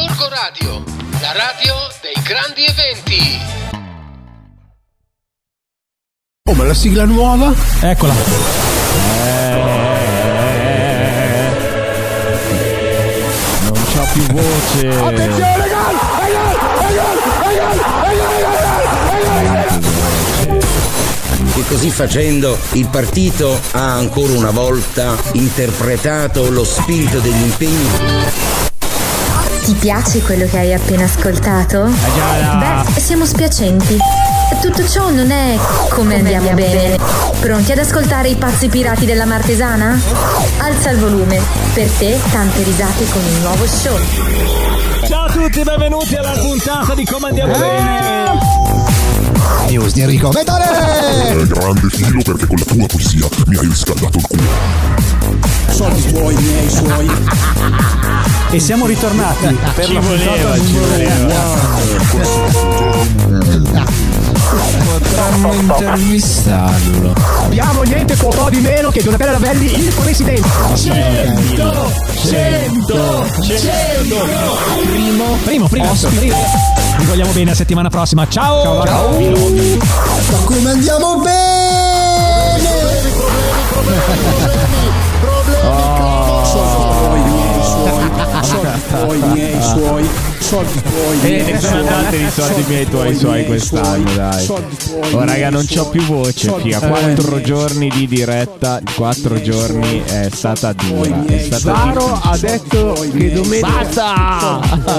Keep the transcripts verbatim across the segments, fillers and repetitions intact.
Gorgo Radio, la radio dei grandi eventi. Oh, ma la sigla nuova? Eccola. Eh, non c'ho più voce. Attenzione, gol! È gol! È gol! È gol! È gol! È gol! E così facendo il partito ha ancora una volta interpretato lo spirito degli impegni. Ti piace quello che hai appena ascoltato? Beh, siamo spiacenti. Tutto ciò non è come andiamo bene. Pronti ad ascoltare i pazzi pirati della Martesana? Alza il volume. Per te tante risate con il nuovo show. Ciao a tutti, benvenuti alla puntata di Come andiamo bene. News di Enrico Vedore! Eh, grande filo, perché con la tua poesia mi hai riscaldato il cuore. Soldi tuoi, miei suoi. E siamo ritornati per la puntata Potremmo intervistarlo. Abbiamo niente po' di meno che Donatella Ravelli, il presidente. cento cento cento Primo Primo, primo primo. Vi vogliamo bene, a settimana prossima. Ciao. Ciao. Ciao. Ma come andiamo bene? Soldi tuoi, miei suoi. Soldi tuoi, E miei ne sono suoi. andati di soldi miei, tuoi, suoi quest'anno, dai. Soldi tuoi, Oh raga, miei non c'ho suoi. più voce, Soldi figa. tuoi, Quattro miei giorni di diretta, quattro giorni è stata dura. È stata Varo ha detto che domenica Basta!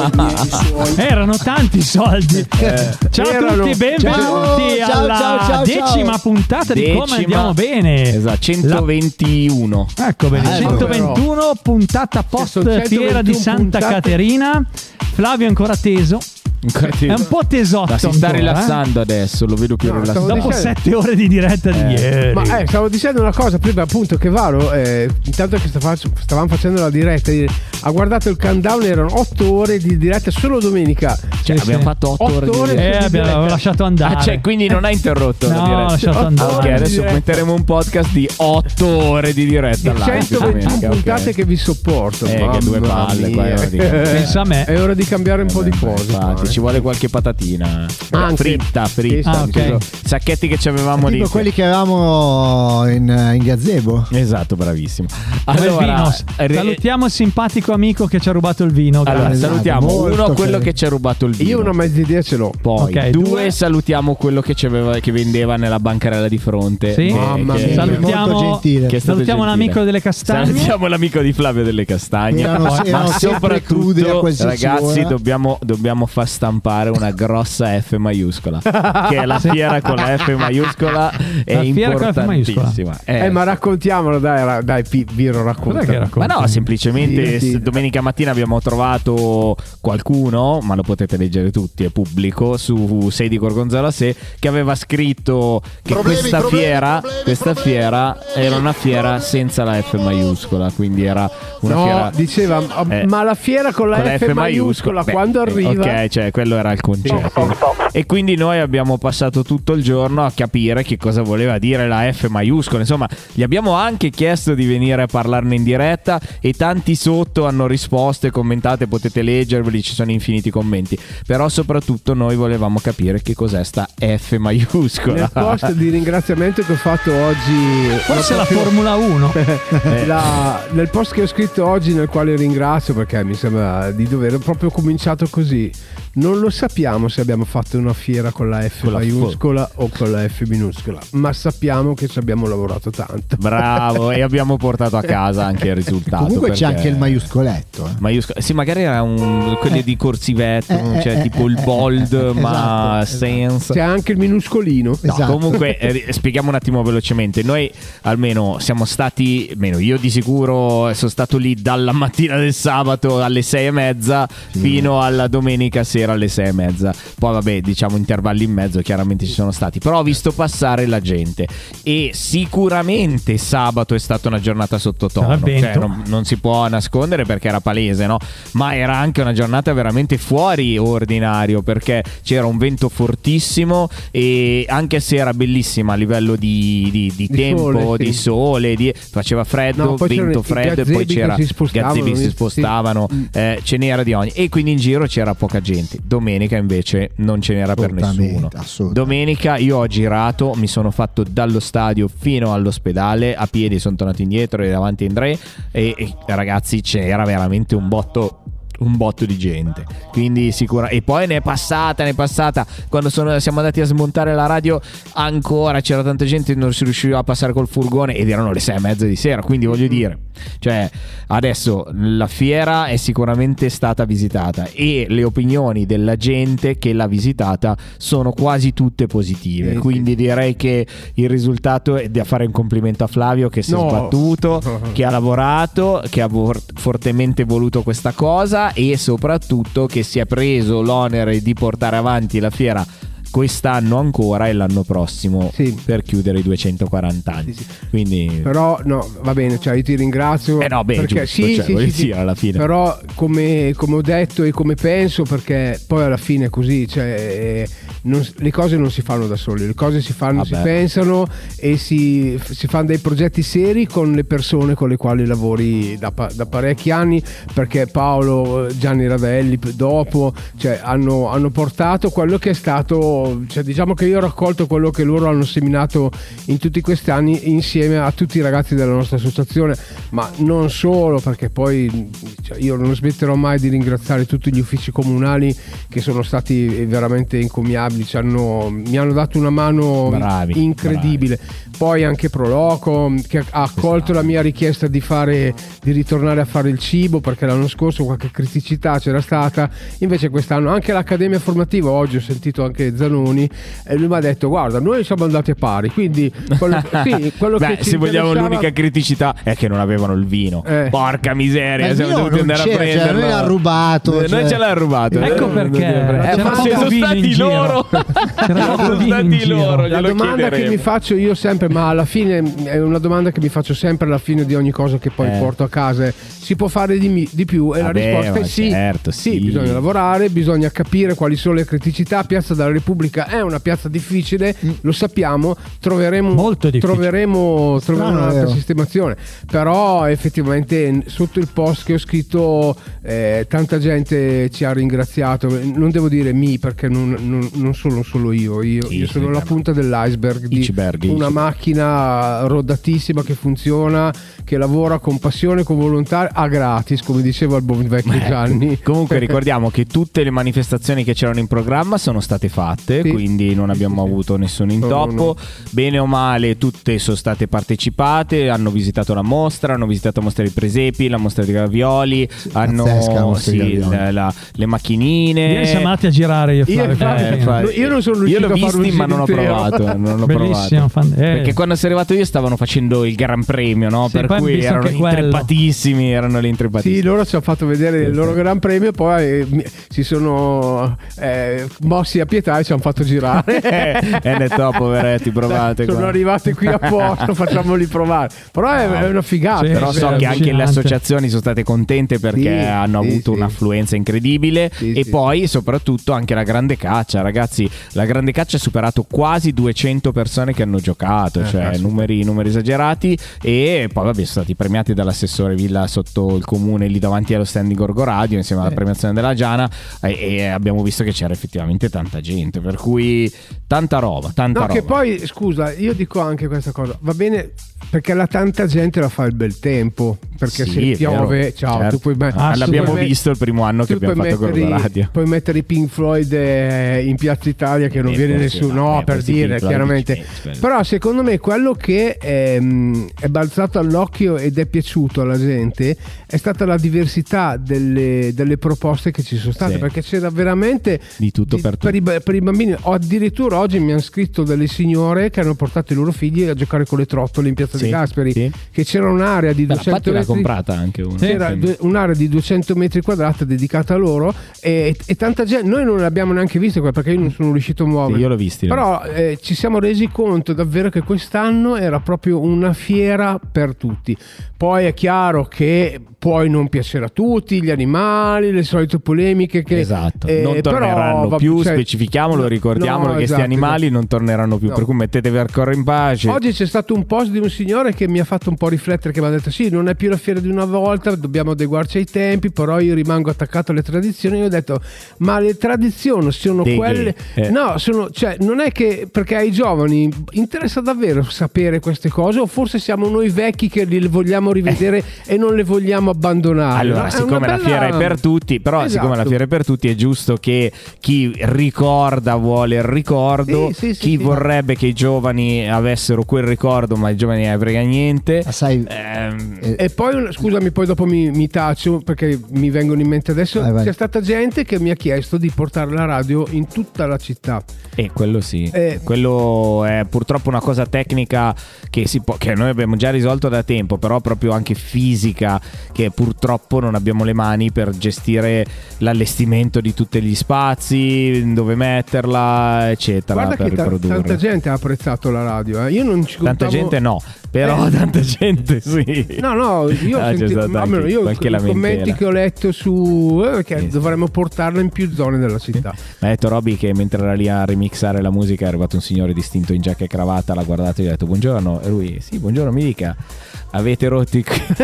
Erano tanti soldi. Ciao a Erano- tutti, benvenuti Ciao, ciao, alla ciao, ciao, decima ciao. puntata di Come Decima. andiamo bene. Esatto, centoventiuno. Ecco bene, Eh, centoventuno puntata post sono fiera di centoventuno Santa puntate. Flavio è ancora teso. È un po' tesotto. Ma si sta ancora, eh. rilassando adesso, lo vedo più No, rilassato. stavo Dopo dicendo- sette ore di diretta di Eh. ieri. Ma eh, stavo dicendo una cosa prima, appunto, che Varo, eh, intanto che stava- stavamo facendo la diretta, eh, ha guardato il countdown, erano otto ore di diretta solo domenica. Cioè, Sì, abbiamo sì. fatto otto Otto ore di ore. diretta. Eh, abbiamo diretta. lasciato andare. Ah, cioè, quindi non ha interrotto la No, diretta. ho lasciato Otto andare. Ok, ore di adesso diretta. metteremo un podcast di otto ore di diretta Di live. centoventuno domenica, ok. puntate che vi sopporto. Eh, che due Mamma palle, mia. qua è ora di- Pensa a me. È ora di cambiare un po' di cose. Infatti, qua, ci eh. vuole qualche patatina. Anche. Fritta, fritta. Ah, ok. tipo, sacchetti che ci avevamo lì. Tipo quelli che avevamo in, in gazebo. Esatto, bravissimo. Come il Allora, vino. ri- Salutiamo il simpatico amico che ci ha rubato il vino. allora, grazie. salutiamo Molto uno, quello carino. che ci ha rubato il vino. Io una mezza idea ce l'ho. Poi Ok, due, due. salutiamo quello che, ci aveva, che vendeva nella bancarella di fronte. Sì. Eh, Mamma che- mia. Salutiamo, Molto gentile. che è stato salutiamo gentile. l'amico delle castagne. Salutiamo l'amico di Flavio delle Castagne. Erano- ma erano sempre crudi a soprattutto, qualsiasi ragazzi, ora. dobbiamo, dobbiamo far stampare una grossa F maiuscola. Che è la fiera con la F maiuscola. È La fiera con la F maiuscola. importantissima. Eh, ma raccontiamolo, dai, ra- dai, Pi- Viro, racconta. Cos'è che Ma racconti? no, semplicemente Sì, sì. s- domenica mattina abbiamo trovato qualcuno, ma lo potete leggere tutti, è pubblico, su sei di Gorgonzola Se, che aveva scritto che Problemi, questa problemi, fiera, problemi, questa problemi. fiera era una fiera senza la F maiuscola, quindi era una No, fiera diceva, ah, eh, ma la fiera con la, con la F, maiuscola, beh, quando arriva. ok, cioè quello era il concetto. E quindi noi abbiamo passato tutto il giorno a capire che cosa voleva dire la F maiuscola. Insomma, gli abbiamo anche chiesto di venire a parlarne in diretta e tanti sotto hanno risposto e commentate, potete leggerveli, ci sono infiniti commenti. Però soprattutto noi volevamo capire che cos'è sta F maiuscola. Nel post di ringraziamento che ho fatto oggi, Forse la proprio- Formula uno. la- nel post che ho scritto oggi, nel quale ringrazio perché mi sembra di dover, ho proprio cominciato così. Non lo sappiamo se abbiamo fatto una fiera con la F Con la maiuscola o con la F minuscola, ma sappiamo che ci abbiamo lavorato tanto. Bravo, e abbiamo portato a casa anche il risultato. Comunque c'è perché- anche il maiuscoletto. eh. Maiuscola. Sì, magari era un quelli di corsivetto, Eh, cioè eh, tipo eh, il eh, bold, eh, ma esatto, senza. C'è anche il minuscolino. No, Esatto. comunque eh, spieghiamo un attimo velocemente. Noi almeno siamo stati, almeno io di sicuro sono stato lì dalla mattina del sabato alle sei e mezza fino alla domenica sera sera alle sei e mezza. Poi vabbè, diciamo intervalli in mezzo chiaramente ci sono stati, però ho visto passare la gente e sicuramente sabato è stata una giornata sottotono, cioè, non, non si può nascondere perché era palese, no? Ma era anche una giornata veramente fuori ordinario perché c'era un vento fortissimo e anche se era bellissima a livello di, di, di, di tempo, sole, di sì. sole, di, faceva freddo, no, vento freddo e poi c'era gazzebi che si spostavano, sì. eh, ce n'era di ogni e quindi in giro c'era poca gente. Domenica invece non ce n'era per nessuno. Domenica io ho girato, mi sono fatto dallo stadio fino all'ospedale a piedi, sono tornato indietro e davanti a Indre e, e ragazzi c'era veramente un botto un botto di gente, quindi sicura. E poi ne è passata, ne è passata quando sono, siamo andati a smontare la radio, ancora c'era tanta gente, non si riusciva a passare col furgone ed erano le sei e mezza di sera, quindi voglio dire, cioè adesso la fiera è sicuramente stata visitata e le opinioni della gente che l'ha visitata sono quasi tutte positive, eh, quindi sì. direi che il risultato è da fare un complimento a Flavio che si no. è sbattuto, che ha lavorato, che ha vor- fortemente voluto questa cosa e soprattutto che si è preso l'onere di portare avanti la fiera quest'anno ancora e l'anno prossimo sì. per chiudere i duecentoquaranta anni. Sì, sì. Quindi però no, va bene, cioè io ti ringrazio. Eh no, beh, perché giusto, sì, cioè, sì, sì, alla fine. Però come, come ho detto e come penso, perché poi alla fine è così, cioè non, le cose non si fanno da soli, le cose si fanno, Vabbè. si pensano e si, si fanno dei progetti seri con le persone con le quali lavori da, da parecchi anni, perché Paolo, Gianni Ravelli dopo, cioè hanno, hanno portato quello che è stato, cioè diciamo che io ho raccolto quello che loro hanno seminato in tutti questi anni insieme a tutti i ragazzi della nostra associazione, ma non solo, perché poi cioè, io non smetterò mai di ringraziare tutti gli uffici comunali che sono stati veramente encomiabili, ci hanno, mi hanno dato una mano bravi, incredibile bravi. Poi anche Proloco che ha accolto la mia richiesta di fare di ritornare a fare il cibo, perché l'anno scorso qualche criticità c'era stata, invece quest'anno anche l'Accademia Formativa, oggi ho sentito anche Zanoni e lui mi ha detto guarda noi siamo andati a pari, quindi quello, sì, quello Beh, che se vogliamo l'unica criticità è che non avevano il vino, eh. porca miseria, eh, siamo dovuti andare a prenderlo, cioè, noi l'ha rubato, eh, cioè... noi ce l'ha rubato, ecco perché eh, ma se sono stati loro sono stati loro, la domanda che mi faccio io sempre, ma alla fine è una domanda che mi faccio sempre alla fine di ogni cosa che poi eh. porto a casa, è, si può fare di, di più? E Vabbè, la risposta è sì. Certo, sì. Sì, bisogna lavorare, bisogna capire quali sono le criticità. Piazza della Repubblica è una piazza difficile, mm. lo sappiamo, troveremo, Molto troveremo, troveremo un'altra sistemazione, però effettivamente sotto il post che ho scritto eh, tanta gente ci ha ringraziato, non devo dire mi perché non, non, non sono solo io, io, sì, io sono sì, la punta dell'iceberg di Iceberg, una macchina rodatissima che funziona, che lavora con passione, con volontà, a gratis, come diceva il buon vecchio Beh, Gianni. Comunque ricordiamo che tutte le manifestazioni che c'erano in programma sono state fatte, sì. quindi non abbiamo sì, avuto sì. nessun intoppo, no, no. bene o male tutte sono state partecipate, hanno visitato la mostra, hanno visitato la mostra di presepi, la mostra di ravioli, sì, hanno sì, la, la, le macchinine. Ieri siamo andati a girare io, io, eh, fa, io non sono riuscito io l'ho a fare visti ma non ho provato, non l'ho Bellissimo, provato. Fan... Eh. Perché quando sono arrivato io stavano facendo il Gran Premio, no? Sì, per cui erano intrepatissimi, erano lì intrepatissimi. Sì, loro ci hanno fatto vedere il loro Gran Premio e poi eh, si sono eh, mossi a pietà e ci hanno fatto girare. E eh, ne to, poveretti, provate. Sono qua. arrivati qui apposta, facciamoli provare. Però è, no. è una figata. Sì, però so che anche le associazioni sono state contente perché sì, hanno sì, avuto sì. un'affluenza incredibile sì, e sì. poi soprattutto anche la grande caccia, ragazzi, la grande caccia ha superato quasi duecento persone che hanno giocato, eh, cioè numeri, numeri esagerati, e poi vabbè sono stati premiati dall'assessore Villa sotto il comune lì davanti allo stand di Gorgo Radio insieme alla eh. premiazione della Giana e, e abbiamo visto che c'era effettivamente tanta gente, per cui tanta roba, tanta no, roba. Che poi scusa, io dico anche questa cosa, va bene perché la tanta gente la fa il bel tempo, perché sì, se piove vero, ciao certo. tu puoi met- ah, l'abbiamo puoi visto il primo anno che abbiamo fatto Gorgo Radio, puoi mettere i Pink Floyd eh, in Piazza Italia che non eh, viene nessuno, no, per dire chiaramente, però secondo me quello che è, è balzato all'occhio ed è piaciuto alla gente è stata la diversità delle, delle proposte che ci sono state, sì. perché c'era veramente di tutto di, per, per, i, per i bambini, o addirittura addirittura oggi mi hanno scritto delle signore che hanno portato i loro figli a giocare con le trottole in Piazza sì, De Gasperi, sì. che c'era un'area di duecento l'ha metri, comprata anche una. c'era Sì. un'area di duecento metri quadrati dedicata a loro e, e tanta gente, noi non l'abbiamo neanche vista perché io non sono riuscito a muovere. Sì, io l'ho visti. Però eh, ci siamo resi conto davvero che quest'anno era proprio una fiera per tutti. Poi è chiaro che puoi non piacere a tutti, gli animali, le solite polemiche che esatto, eh, non torneranno però, più, cioè, specifichiamolo, no, ricordiamolo no, che esatto, questi animali esatto. non torneranno più, No. per cui mettetevi al corro in pace. Oggi c'è stato un post di un signore che mi ha fatto un po' riflettere, che mi ha detto sì, non è più la fiera di una volta, dobbiamo adeguarci ai tempi, però io rimango attaccato alle tradizioni. Io ho detto ma le tradizioni sono Deghe. quelle eh. no, sono, cioè, non è che perché ai giovani interessa davvero sapere queste cose, o forse siamo noi vecchi che le vogliamo rivedere e non le vogliamo abbandonare. Allora, No? È siccome una la bella- fiera è per tutti, però Esatto. siccome la fiera è per tutti, è giusto che chi ricorda vuole il ricordo, Sì, sì, sì, chi sì. vorrebbe che i giovani avessero quel ricordo, ma i giovani ne frega niente. Ma sai, Ehm, eh, E poi, un- scusami, poi dopo mi, mi taccio perché mi vengono in mente adesso. Vai, vai. C'è stata gente che mi ha chiesto di portare la radio in tutta la città. E quello sì, Eh. quello è purtroppo una cosa tecnica che, si può, che noi abbiamo già risolto da tempo, però proprio anche fisica, che purtroppo non abbiamo le mani per gestire l'allestimento di tutti gli spazi, dove metterla, eccetera, Guarda per che ta- riprodurre. tanta gente ha apprezzato la radio. eh. Io non ci Tanta contavo- gente no, però Eh. tanta gente sì. No, no, io, ho Ah, c'è sentito- stata almeno anche io qualche i commenti lamentela. che ho letto su eh, che Sì, sì. dovremmo portarla in più zone della città. Mi ha detto Robby che mentre era lì a remixare la musica è arrivato un signore distinto in giacca e cravatta, l'ha guardato e gli ha detto buongiorno, e lui sì, buongiorno, mi dica, avete rotto i...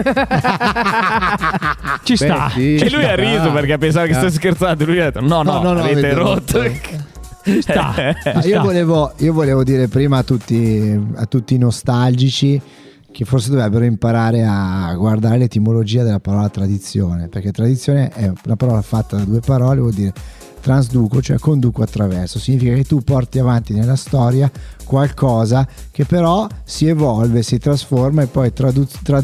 Ci Beh, sta. sì, E lui ha riso ah. perché pensava che Ah. stesse scherzando, lui ha detto no no, No, no, no, avete avete rotto. rotto. Ci sta. Ma Ci io, sta. volevo, io volevo dire prima a tutti, a tutti i nostalgici che forse dovrebbero imparare a guardare l'etimologia della parola tradizione, perché tradizione è una parola fatta da due parole, vuol dire transduco, cioè conduco attraverso, significa che tu porti avanti nella storia qualcosa che però si evolve, si trasforma e poi tradu- tra-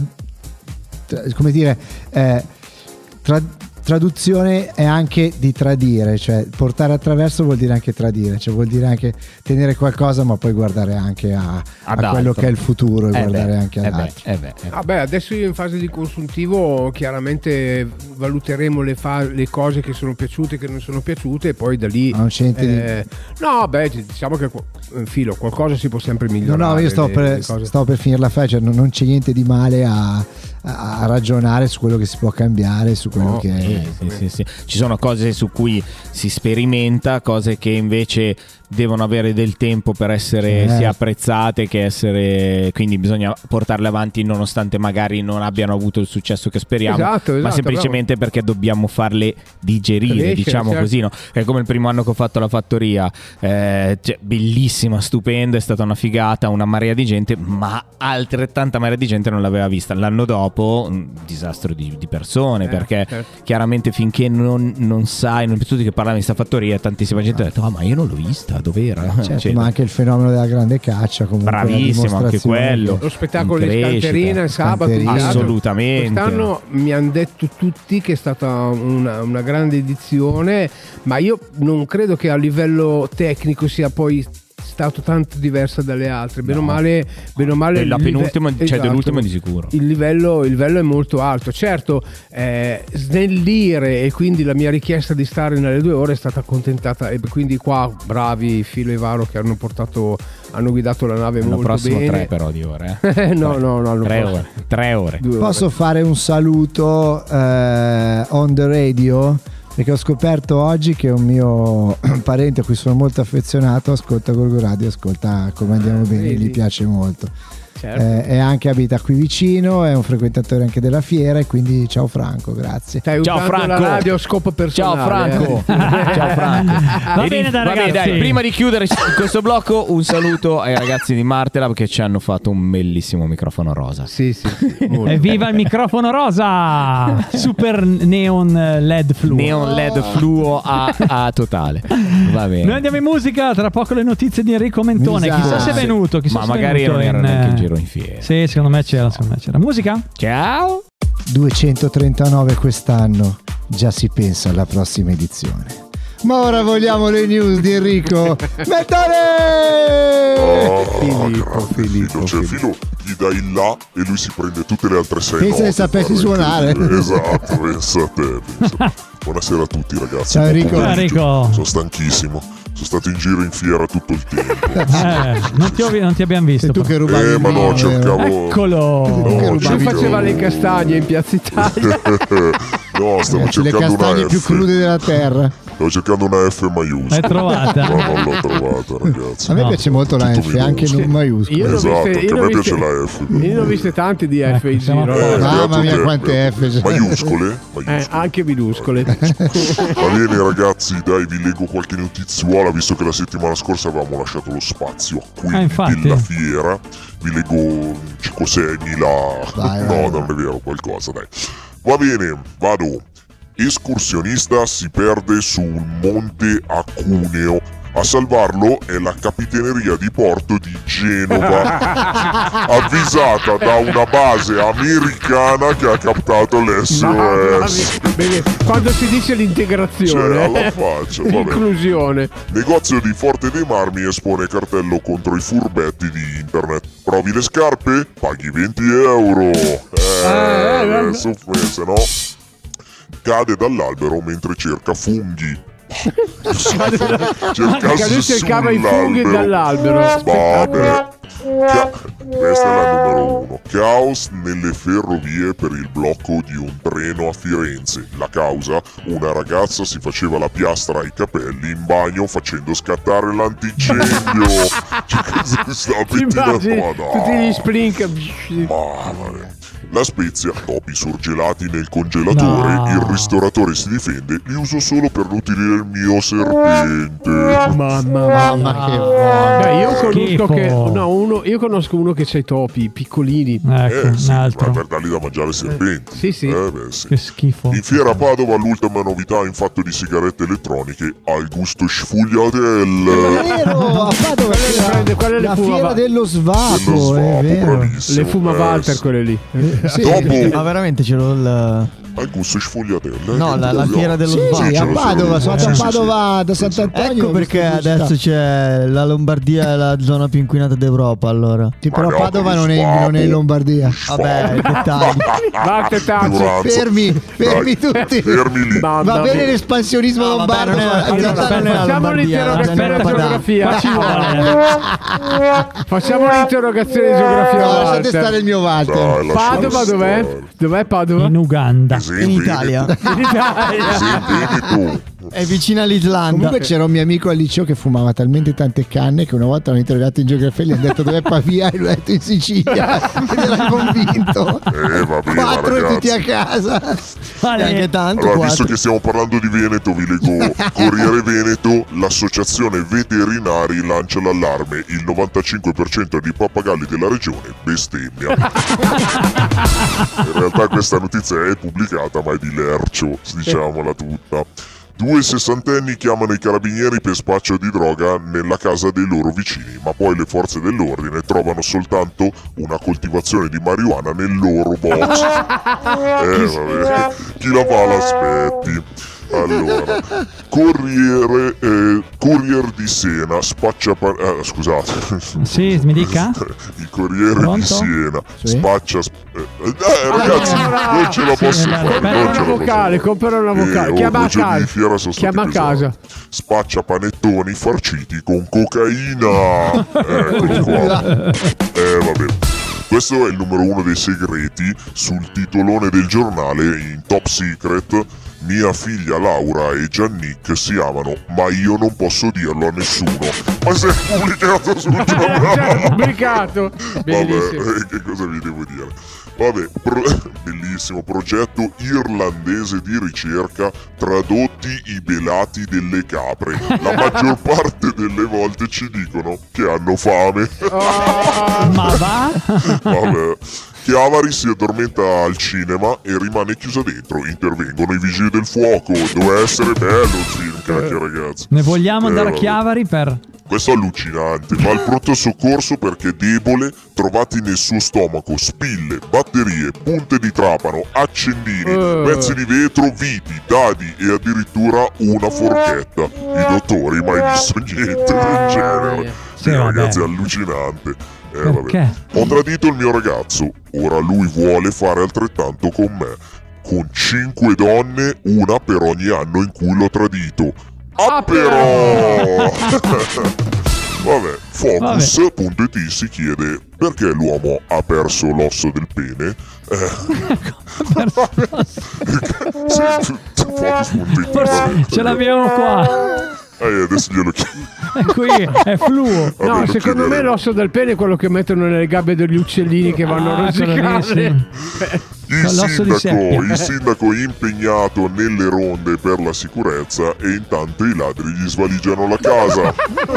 tra- come dire eh, tra- traduzione è anche di tradire, cioè portare attraverso vuol dire anche tradire, cioè vuol dire anche tenere qualcosa ma poi guardare anche a, a Ad quello altro. che è il futuro e Eh guardare beh, anche ad eh beh, altro. eh beh, eh beh. Vabbè, adesso io in fase di consuntivo chiaramente valuteremo le, fa- le cose che sono piaciute e che non sono piaciute e poi da lì Ma non c'è niente di- eh, no, beh, diciamo che eh, filo, qualcosa si può sempre No, migliorare. no, io stavo le- per, le cose. stavo per finire la frase, cioè non, non c'è niente di male a, a- a ragionare su quello che si può cambiare, su quello No, che Sì, è. sì, sì, sì. Ci sono cose su cui si sperimenta, cose che invece devono avere del tempo per essere Certo. sia apprezzate che essere, quindi bisogna portarle avanti nonostante magari non abbiano avuto il successo che speriamo, Esatto, ma esatto, semplicemente perché dobbiamo farle digerire, Crescere, diciamo certo. così, no? È come il primo anno che ho fatto la fattoria, eh, cioè, bellissima, stupenda, è stata una figata, una marea di gente, ma altrettanta marea di gente non l'aveva vista. L'anno dopo un disastro di, di persone, Eh, perché certo. chiaramente finché non, non sai, non tutti che parlano di sta fattoria, tantissima gente ha detto ah ma io non l'ho vista, dov'era? Certo, Cioè, ma anche il fenomeno della grande caccia, comunque la bravissimo anche dimostrazione quello, Lo spettacolo in di crescita. Scanterina il sabato, Scanterina. il teatro. Assolutamente. Quest'anno mi hanno detto tutti che è stata una, una grande edizione, ma io non credo che a livello tecnico sia poi stato tanto diversa dalle altre. Bene o No. male, bene o male La il live- penultima, cioè esatto. dell'ultima di sicuro. Il livello, il livello è molto alto. Certo, eh, snellire e quindi la mia richiesta di stare nelle due ore è stata accontentata. E quindi qua bravi Filo e Varo che hanno portato, hanno guidato la nave L'anno molto prossimo bene. tre però di ore. Eh. Eh, no, no, no, l'anno tre prossimo. ore. Tre ore. Due Posso ore. fare un saluto eh, on the radio? Perché ho scoperto oggi che un mio parente a cui sono molto affezionato ascolta Gorgo Radio, ascolta Come Andiamo Bene, Vedi? gli piace molto. Certo. Eh, e anche abita qui vicino, è un frequentatore anche della fiera e quindi ciao Franco, grazie. Stai Ciao, usando Franco. la radio a scopo Ciao personale. Franco. eh. Ciao Franco. Va E bene, di- dai, va bene, ragazzi. dai, prima di chiudere questo blocco un saluto ai ragazzi di Martelab che ci hanno fatto un bellissimo microfono rosa. Sì, sì, sì, molto. Evviva il microfono rosa! Super neon L E D fluo. Neon L E D fluo a, a totale. Va bene. Noi andiamo in musica, tra poco le notizie di Enrico Mentone. Mi Chissà sa. se è venuto. Chissà Ma se è magari venuto non era in, neanche in eh, giro in fiera. Sì, secondo me c'era, secondo me c'era. Musica? Ciao. duecentotrentanove quest'anno, già si pensa alla prossima edizione. Ma ora vogliamo le news di Enrico Mentale. Oh, Filippo, Filippo, Cioè Filo gli dai il là e lui si prende tutte le altre sei Pensa note. che sapessi Guarda, suonare. Esatto, pensa a te. Pensa. Buonasera a tutti ragazzi. Ciao, Buon Enrico. pomeriggio. Ciao, Enrico. Sono stanchissimo. Sono stato in giro in fiera tutto il tempo. Eh, non, ti ho, non ti abbiamo visto. E tu che rubavi Eh, ma no, vino, cercavo. Eccolo. No, Lui cercavo- faceva le castagne in Piazza Italia. No, stavo le cercando castagne una più F. crude della terra. Stavo cercando una F maiuscola. L'hai trovata? No, non l'ho trovata, ragazzi. A me No. piace molto la Tutto F, anche minuscolo. non maiuscolo. Io ne ho Esatto, viste- che io a ne ho me piace viste- la F. Io ne ho viste tante di F Ecco, in siamo giro. a eh. posto. Mamma beato mia, te, quante beato F te. c'è. Maiuscole? Eh, Maiuscole. anche minuscole. Va bene ragazzi, dai, vi leggo qualche notizuola, visto che la settimana scorsa avevamo lasciato lo spazio qui Ah, infatti. della fiera. Vi leggo cinque segni là. Vai, no, vai, non è vero, qualcosa, dai. Va bene, vado. Escursionista si perde sul monte a Cuneo. A salvarlo è la capitaneria di porto di Genova, avvisata da una base americana che ha captato l'S Mamma O S. mia. Bene, quando si dice Cioè, l'integrazione, alla faccia, vabbè. l'inclusione. Negozio di Forte dei Marmi espone cartello contro i furbetti di internet. Provi le scarpe? Paghi venti euro. Eh, eh, eh, soffese, no? Cade dall'albero mentre cerca funghi. Perché lui cercava i funghi dall'albero. Vabbè. Ca- questa è la numero uno. Caos nelle ferrovie per il blocco di un treno a Firenze. La causa? Una ragazza si faceva la piastra ai capelli in bagno facendo scattare l'antincendio. Cioè, cosa sta Ti immagini pettinando? tutti gli sprinkler. Mamma mia. La Spezia, topi surgelati nel congelatore, No. il ristoratore si difende, li uso solo per nutrire il mio serpente. Mamma mia. Mamma che buono. Beh, io conosco Schifo. che no, uno, io conosco uno che c'ha i topi piccolini. Ecco, Eh sì, un ma altro. per dargli da mangiare ai serpenti. Sì, sì. Eh, beh, sì. Che schifo. In fiera a Padova l'ultima novità in fatto di sigarette elettroniche al gusto sfogliatelle. È vero, a Padova Quelle- quelle c'era le la fumava. fiera dello svapo, Dello svapo, è vero. bravissimo. Le fuma Eh, Walter sì. quelle lì. Sì. Dopo Ma veramente ce l'ho il... al gusto sfogliatelle. No, la, la fiera dello Sì, svapo. sì, ce a lo so, Padova, lo sono so, andato a sì, Padova sì, da sì, Sant'Antonio. Ecco ho perché visto questa adesso città. c'è la Lombardia, è la zona più inquinata d'Europa, allora. Sì, però Ma no, Padova dello non è, svapo. non è in Lombardia. Vabbè, dettagli. Walter taci. Ignoranza. Fermi, fermi Dai, tutti. Fermi lì. Mamma Va bene mia. l'espansionismo No, vabbè, lombardo. non è- ma in allora, realtà non è aspetta, la Facciamo Lombardia, l'interrogazione la di Padà. geografia. Qua ci vuole. Facciamo l'interrogazione di geografia. No, lasciate Walter. stare il mio Walter. Dai, lasciamo Padova dov'è? stare. Dov'è Padova? In Uganda. Esempio, In Italia. In Italia. Esempio, È vicina all'Islanda. Comunque c'era un mio amico al liceo che fumava talmente tante canne che una volta l'hanno interrogato in geografia e gli hanno detto dov'è Pavia e lui ha detto in Sicilia ed era convinto. Eh, va bene, Quattro e tutti a ragazzi. casa. E anche tanto. Allora, quattro. visto che stiamo parlando di Veneto, vi leggo Corriere Veneto, l'associazione veterinari lancia l'allarme, il novantacinque per cento dei pappagalli della regione bestemmia. In realtà questa notizia è pubblicata, ma è di Lercio, diciamola tutta. Due sessantenni chiamano i carabinieri per spaccio di droga nella casa dei loro vicini, ma poi le forze dell'ordine trovano soltanto una coltivazione di marijuana nel loro box. Eh, vabbè. Chi la fa l'aspetti. Allora, Corriere, eh, Corriere di Siena spaccia pa- eh, scusate. Sì, mi dica. Il Corriere Pronto? di Siena Sì? spaccia sp- eh, eh, ragazzi, Allora, non ce la sì, posso allora, fare, aspetta. non Compra ce una la posso vocale, fare. compra una vocale. Eh, Chiama oh, a due giorni casa. di fiera sono stati Chiama a pesanti. casa. Spaccia panettoni farciti con cocaina. Eccoli qua. Eh, vabbè. Questo è il numero uno dei segreti sul titolone del giornale in Top Secret. Mia figlia Laura e Giannick si amano, ma io non posso dirlo a nessuno. Ma se è pubblicato sul Già giornale. pubblicato. Bellissimo. Vabbè, eh, che cosa vi devo dire? Vabbè, pro- bellissimo progetto irlandese di ricerca, tradotti i belati delle capre. La maggior parte delle volte ci dicono che hanno fame. Ma va? Vabbè. Chiavari si addormenta al cinema e rimane chiusa dentro. Intervengono i vigili del fuoco. Doveva essere bello il film, cacchio ragazzi. Ne vogliamo Eh, andare a vabbè. Chiavari per... Questo è allucinante. Va al pronto soccorso perché è debole. Trovati nel suo stomaco spille, batterie, punte di trapano, accendini, uh. pezzi di vetro, viti, dadi e addirittura una forchetta. I dottori mai visto niente del genere. Sì, ragazzi, è allucinante. Eh, vabbè. Ho tradito il mio ragazzo. Ora lui vuole fare altrettanto con me. Con cinque donne, una per ogni anno in cui l'ho tradito. Ah, però! Vabbè, Focus punto it si chiede perché l'uomo ha perso l'osso del pene. Eh. Sì, Focus punto it. Forse ce l'abbiamo qua. Eh, adesso glielo chiedo. È qui, è fluo. No, Vabbè, secondo me l'osso del pene è quello che mettono nelle gabbie degli uccellini che vanno Ah, a rosicare. sì. Il L'osso di sindaco, seppia. il sindaco è impegnato nelle ronde per la sicurezza e intanto i ladri gli svaligiano la casa.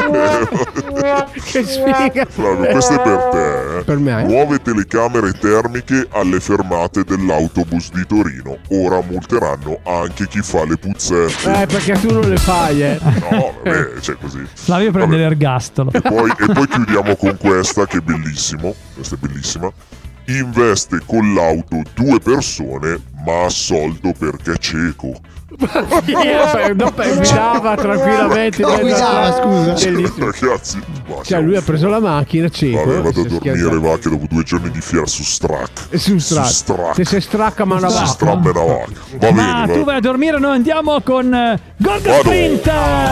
Che sfiga. Flavio, questo è per te. Eh. Per me. Nuove telecamere termiche alle fermate dell'autobus di Torino. Ora multeranno anche chi fa le puzzette. Eh, perché tu non le fai, eh. No, vabbè, c'è così. Flavio prende Vabbè. l'ergastolo. E poi, e poi chiudiamo con questa che è bellissimo. Questa è bellissima. Investe con l'auto due persone ma a soldo perché è cieco. Non guidava tranquillamente. No, guidava, scusa. Ragazzi, ma Cioè lui ha preso la macchina cieco. vabbè, vado a si è dormire, schiacciato. va che dopo due giorni di fiera su strac. E su Su strac. strac. Se si stracca ma una Si vacca. strabbe una vacca. Va Ma bene, tu va. vai a dormire, noi andiamo con eh, Gorgo Vado. Sprint.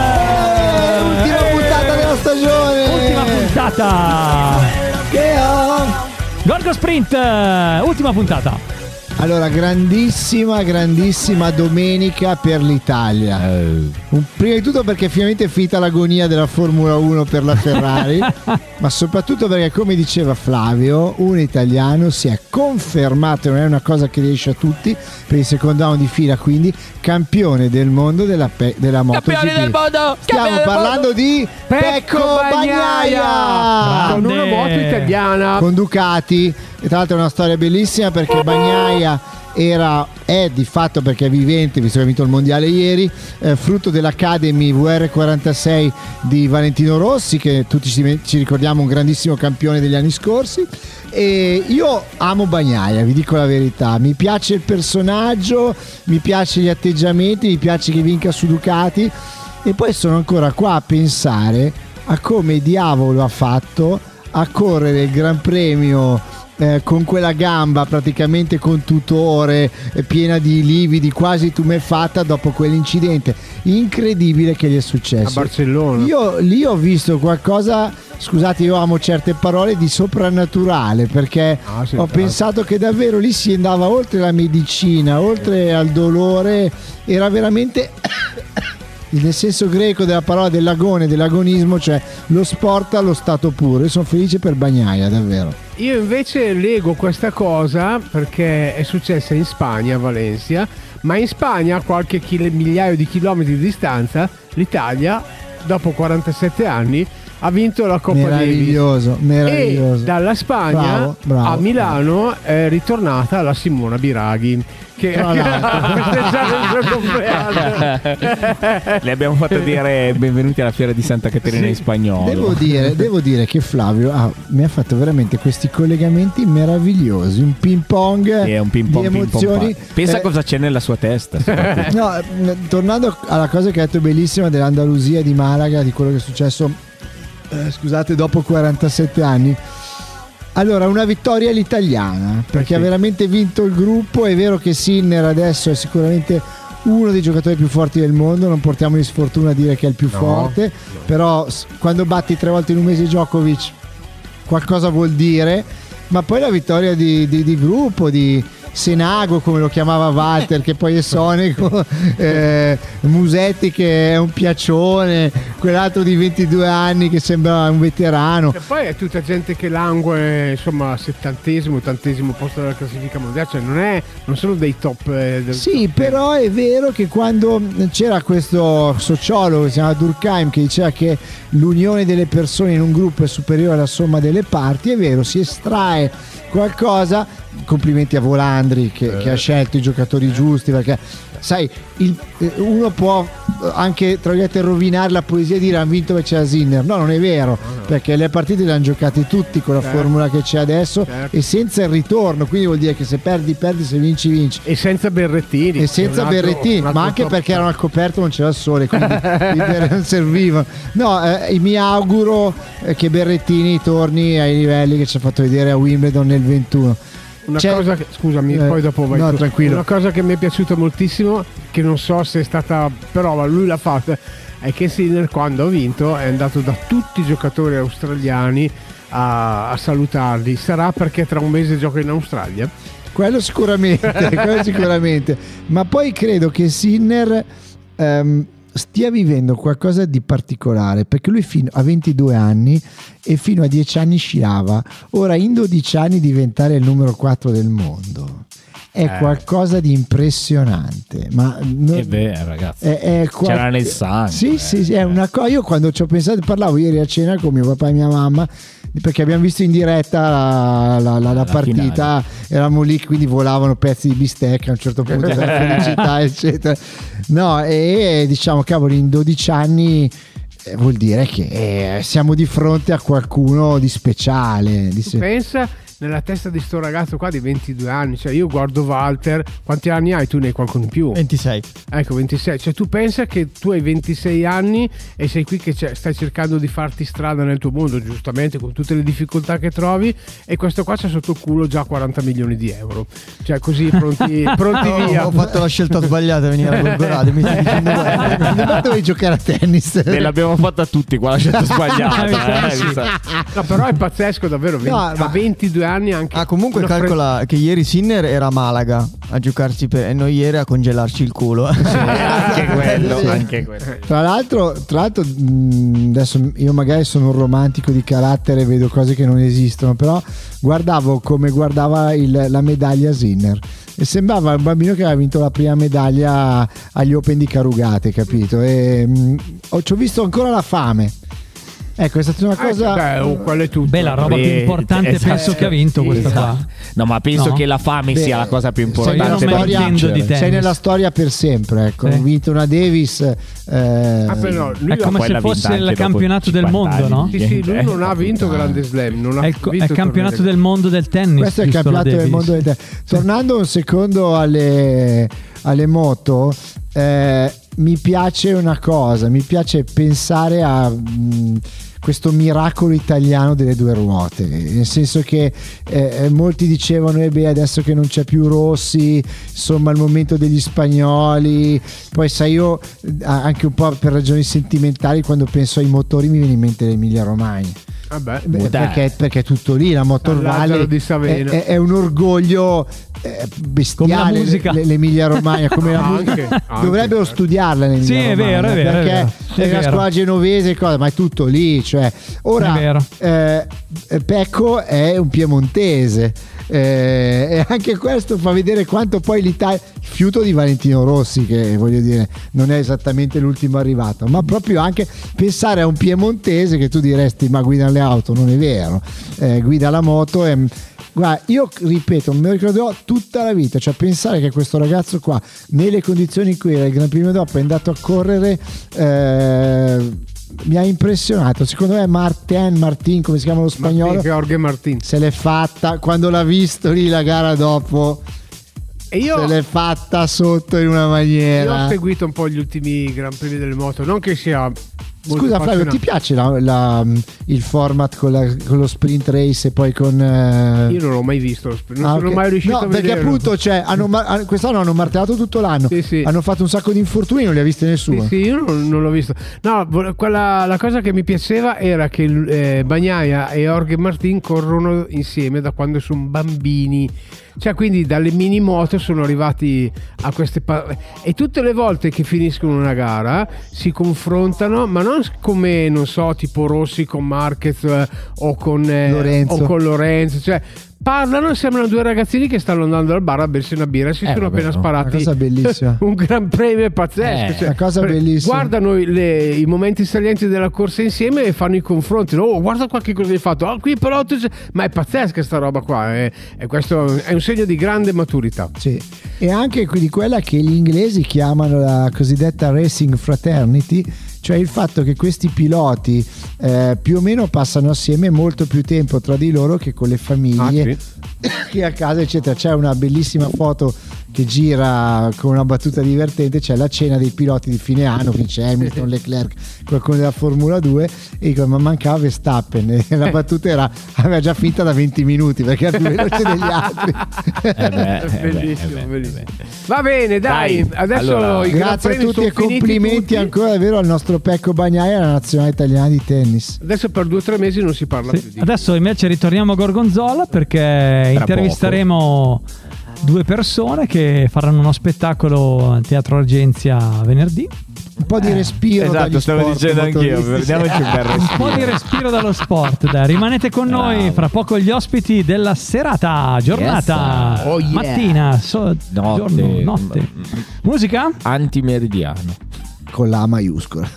Ultima puntata della stagione. Ultima puntata. Che ho. Gorgo Sprint, eh, ultima puntata. Allora, grandissima, grandissima domenica per l'Italia. Un- prima di tutto perché finalmente è finita l'agonia della Formula uno per la Ferrari, ma soprattutto perché, come diceva Flavio, un italiano si è confermato, non è una cosa che riesce a tutti, per il secondo anno di fila, quindi campione del mondo della, pe- della MotoGP. Campione del mondo! Stiamo Campione del parlando mondo! di Pecco Pecco Bagnaia! Bagnaia Con una moto italiana. con Ducati. E tra l'altro è una storia bellissima perché Bagnaia era, è di fatto, perché è vivente, visto che ha vinto il mondiale ieri, eh, frutto dell'Academy V R quarantasei di Valentino Rossi, che tutti ci, ci ricordiamo un grandissimo campione degli anni scorsi. E io amo Bagnaia, vi dico la verità, mi piace il personaggio, mi piace gli atteggiamenti, mi piace che vinca su Ducati, e poi sono ancora qua a pensare a come diavolo ha fatto a correre il Gran Premio eh, con quella gamba praticamente con tutore, eh, piena di lividi, quasi tumefatta dopo quell'incidente incredibile che gli è successo A Barcellona. Io lì ho visto qualcosa, scusate, io amo certe parole, di soprannaturale, perché Ah, sì, ho certo. pensato che davvero lì si andava oltre la medicina, oltre al dolore, era veramente nel senso greco della parola, dell'agone, dell'agonismo, cioè lo sport allo stato puro. Io sono felice per Bagnaia, davvero. Io invece leggo questa cosa perché è successa in Spagna, a Valencia, ma in Spagna, a qualche chil- migliaio di chilometri di distanza, l'Italia, dopo quarantasette anni, ha vinto la Coppa Davis. Meraviglioso, meraviglioso. E dalla Spagna Bravo, bravo, a Milano è ritornata la Simona Biraghi, che Tra ha festeggiato il suo compleanno. Le abbiamo fatto dire benvenuti alla fiera di Santa Caterina in spagnolo. Devo dire, devo dire che Flavio ah, mi ha fatto veramente questi collegamenti meravigliosi, un ping pong È un ping pong, di ping pong emozioni. pong. Pensa Eh, cosa c'è nella sua testa. soprattutto. No, eh, tornando alla cosa che hai detto bellissima dell'Andalusia, di Malaga, di quello che è successo, eh, scusate, dopo quarantasette anni. Allora, una vittoria all'italiana, perché Eh sì. ha veramente vinto il gruppo. È vero che Sinner adesso è sicuramente uno dei giocatori più forti del mondo, non portiamo di sfortuna a dire che è il più No, forte, no. però s- quando batti tre volte in un mese Djokovic qualcosa vuol dire. Ma poi la vittoria di, di- di gruppo, di Senago, come lo chiamava Walter, che poi è Sonego, eh, Musetti che è un piaccione, quell'altro di ventidue anni che sembra un veterano. E poi è tutta gente che langue, insomma, settantesimo, ottantesimo posto della classifica mondiale, cioè non è, non sono dei top. eh, del Sì, top però è vero che quando c'era questo sociologo che si chiama Durkheim, che diceva che l'unione delle persone in un gruppo è superiore alla somma delle parti, è vero, si estrae qualcosa. Complimenti a Volante Sandri che, che ha scelto i giocatori giusti, perché sai il, uno può anche tra virgolette rovinare la poesia e dire hanno vinto perché c'era Sinner. No, non è vero, no, no. Perché le partite le hanno giocate tutti con la certo. formula che c'è adesso, certo. e senza il ritorno, quindi vuol dire che se perdi perdi, se vinci vinci, e senza Berrettini, e senza altro, Berrettini, ma anche top. Perché erano al coperto, non c'era il sole, quindi non serviva. No, eh, mi auguro che Berrettini torni ai livelli che ci ha fatto vedere a Wimbledon nel ventuno. Una C'è... cosa che, scusami, eh, poi dopo vai no, tu. Tranquillo. Una cosa che mi è piaciuta moltissimo, che non so se è stata, però lui l'ha fatta, è che Sinner quando ha vinto è andato da tutti i giocatori australiani a, a salutarli. Sarà perché tra un mese gioca in Australia? Quello sicuramente, quello sicuramente. Ma poi credo che Sinner um, stia vivendo qualcosa di particolare, perché lui fino a ventidue anni e fino a dieci anni sciava. Ora in dodici anni diventare il numero quattro del mondo è eh. qualcosa di impressionante. Ma non, è vero, ragazzi, è, è qual... c'era nel sangue. Sì, eh. sì, sì, è una cosa. Io quando ci ho pensato, parlavo ieri a cena con mio papà e mia mamma, perché abbiamo visto in diretta la, la, la, la partita, finale. Eravamo lì, quindi volavano pezzi di bistecca a un certo punto della felicità, eccetera. No, e diciamo, cavolo, in dodici anni eh, vuol dire che eh, siamo di fronte a qualcuno di speciale. Di se... Pensa nella testa di sto ragazzo qua di ventidue anni, cioè io guardo Walter, quanti anni hai? Tu ne hai qualcuno in più? ventisei. Ecco, ventisei, cioè tu pensa che tu hai ventisei anni e sei qui che stai cercando di farti strada nel tuo mondo, giustamente con tutte le difficoltà che trovi, e questo qua c'ha sotto il culo già quaranta milioni di euro, cioè così pronti, pronti no, via. Ho fatto la scelta sbagliata a venire a Belgorado, mi stai dicendo ma dovevi giocare a tennis? Ne l'abbiamo fatta tutti qua la scelta sbagliata. eh, sì. No, però è pazzesco davvero, venti, no, ma... a ventidue anni anche. Ah, comunque calcola pre... che ieri Sinner era a Malaga a giocarci per... e noi ieri a congelarci il culo. Sì, anche quello, sì. anche quello. Tra l'altro, tra l'altro mh, adesso io magari sono un romantico di carattere, vedo cose che non esistono, però guardavo come guardava il, la medaglia Sinner e sembrava un bambino che aveva vinto la prima medaglia agli Open di Carugate, capito? E mh, ho, ci ho visto ancora la fame. Ecco, è stata una cosa. Eh, beh, qual è tutto? Beh, la roba più importante esatto. penso che ha vinto questa esatto. qua. No, ma penso no? che la fame Beh, sia la cosa più importante. Sei nella, storia, di sei nella storia per sempre. Ecco, sì. Ho vinto una Davis. Eh, ah, però, lui è come se fosse il campionato del mondo, no? Sì, sì, lui non ha vinto Grande Slam. Non ha è il, vinto è il campionato del mondo del tennis. Questo è il campionato del mondo del tennis. Tornando un secondo alle, alle moto. Eh, mi piace una cosa, mi piace pensare a mh, questo miracolo italiano delle due ruote, nel senso che eh, molti dicevano eh beh, adesso che non c'è più Rossi, insomma il momento degli spagnoli. Poi sai, io anche un po' per ragioni sentimentali, quando penso ai motori mi viene in mente l'Emilia Romagna. Vabbè, perché, perché è tutto lì, la Motor Valley è, è, è un orgoglio eh, bestiale, le, l'Emilia Romagna come la musica. Anche, anche, dovrebbero certo. studiarla l'Emilia sì, Romagna, è vero, è vero, perché è vero, è la scuola genovese, cosa, ma è tutto lì, cioè. Ora eh, Pecco è un piemontese, eh, e anche questo fa vedere quanto poi l'Italia, il fiuto di Valentino Rossi, che voglio dire non è esattamente l'ultimo arrivato, ma proprio anche pensare a un piemontese che tu diresti ma guida le auto, non è vero, eh, guida la moto e guarda, io ripeto, me lo ricorderò tutta la vita, cioè pensare che questo ragazzo qua nelle condizioni in cui era il Gran Premio dopo è andato a correre, eh, mi ha impressionato. Secondo me Martin, Martin come si chiama lo spagnolo, Jorge Martin, se l'è fatta quando l'ha visto lì la gara dopo. E io se l'è fatta sotto in una maniera. Io ho seguito un po' gli ultimi Gran Premi delle moto, non che sia. Scusa Flavio, ti piace la, la, il format con, la, con lo sprint race e poi con uh... io non l'ho mai visto, non ah, sono okay. mai riuscito no, a perché vederlo. Appunto cioè, hanno, quest'anno hanno martellato tutto l'anno, sì, sì. hanno fatto un sacco di infortuni, non li ha visti nessuno. Sì, sì, io non, non l'ho visto. No, quella, la cosa che mi piaceva era che eh, Bagnaia e Jorge Martin corrono insieme da quando sono bambini. Cioè, quindi dalle mini moto sono arrivati a queste pa- e tutte le volte che finiscono una gara si confrontano, ma non come, non so, tipo Rossi con Marquez eh, o con eh, Lorenzo. o con Lorenzo, cioè parlano e sembrano due ragazzini che stanno andando al bar a bersi una birra. Si Eh, sono vabbè, appena no. sparati Una cosa bellissima. un gran premio pazzesco. Eh, cioè, una cosa pre- bellissima. Guardano le- i momenti salienti della corsa insieme e fanno i confronti. Oh, guarda qua che cosa hai fatto. Oh, qui però tu sei-" ma è pazzesca sta roba qua. eh. E questo è un segno di grande maturità. Sì. E anche di quella che gli inglesi chiamano la cosiddetta racing fraternity, cioè il fatto che questi piloti eh, più o meno passano assieme molto più tempo tra di loro che con le famiglie, Ah, che a casa eccetera. C'è una bellissima foto che gira con una battuta divertente, c'è la cena dei piloti di fine anno, vince Hamilton, Leclerc, qualcuno della Formula due, e dico ma mancava Verstappen, e la battuta era aveva già finta da venti minuti perché era più veloce degli altri. Eh beh, eh beh, Bellissimo, eh beh, bellissimo. eh beh. Va bene, dai, Dai, adesso allora, i Gran Grazie a Premi tutti e sono finiti complimenti tutti. ancora davvero al nostro Pecco Bagnaia e alla nazionale italiana di tennis. Adesso per due o tre mesi non si parla Sì. più di Adesso invece ritorniamo a Gorgonzola perché intervisteremo due persone che faranno uno spettacolo al Teatro Argenzia venerdì. Un po' di respiro Esatto, dagli stavo sport dicendo anch'io, motoristici. vediamoci un bel Un respiro. po' di respiro dallo sport, dai. Rimanete con noi, Bravo. fra poco gli ospiti della serata, giornata, Yes. Oh, yeah. mattina, so- Notte. giorno, notte. Musica? Antimeridiano. Con la A maiuscola.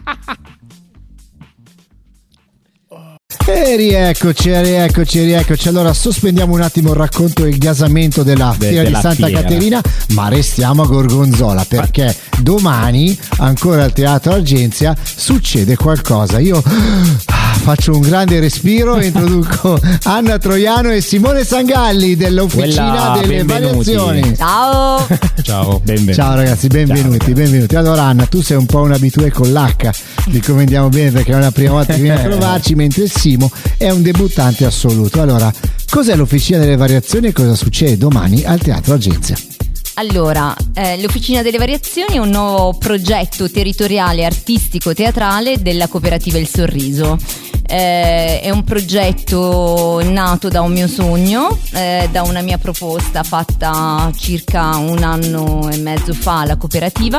E rieccoci, rieccoci, rieccoci. Allora sospendiamo un attimo il racconto del gasamento della De- fiera di della Santa fiera. Caterina, ma restiamo a Gorgonzola perché domani ancora al Teatro Argenzia succede qualcosa. Io ah, faccio un grande respiro e introduco Anna Troiano e Simone Sangalli dell'Officina Quella, delle benvenuti. Variazioni. Ciao! Ciao, benvenuti. Ciao ragazzi, benvenuti, benvenuti. Allora Anna, tu sei un po' un abitué con l'H, ti commentiamo bene perché è la prima volta che vieni a trovarci, mentre Simo è un debuttante assoluto. Allora, cos'è l'Officina delle Variazioni e cosa succede domani al Teatro Argenzia? Allora, eh, l'Officina delle Variazioni è un nuovo progetto territoriale artistico-teatrale della cooperativa Il Sorriso. Eh, è un progetto nato da un mio sogno, eh, da una mia proposta fatta circa un anno e mezzo fa alla cooperativa.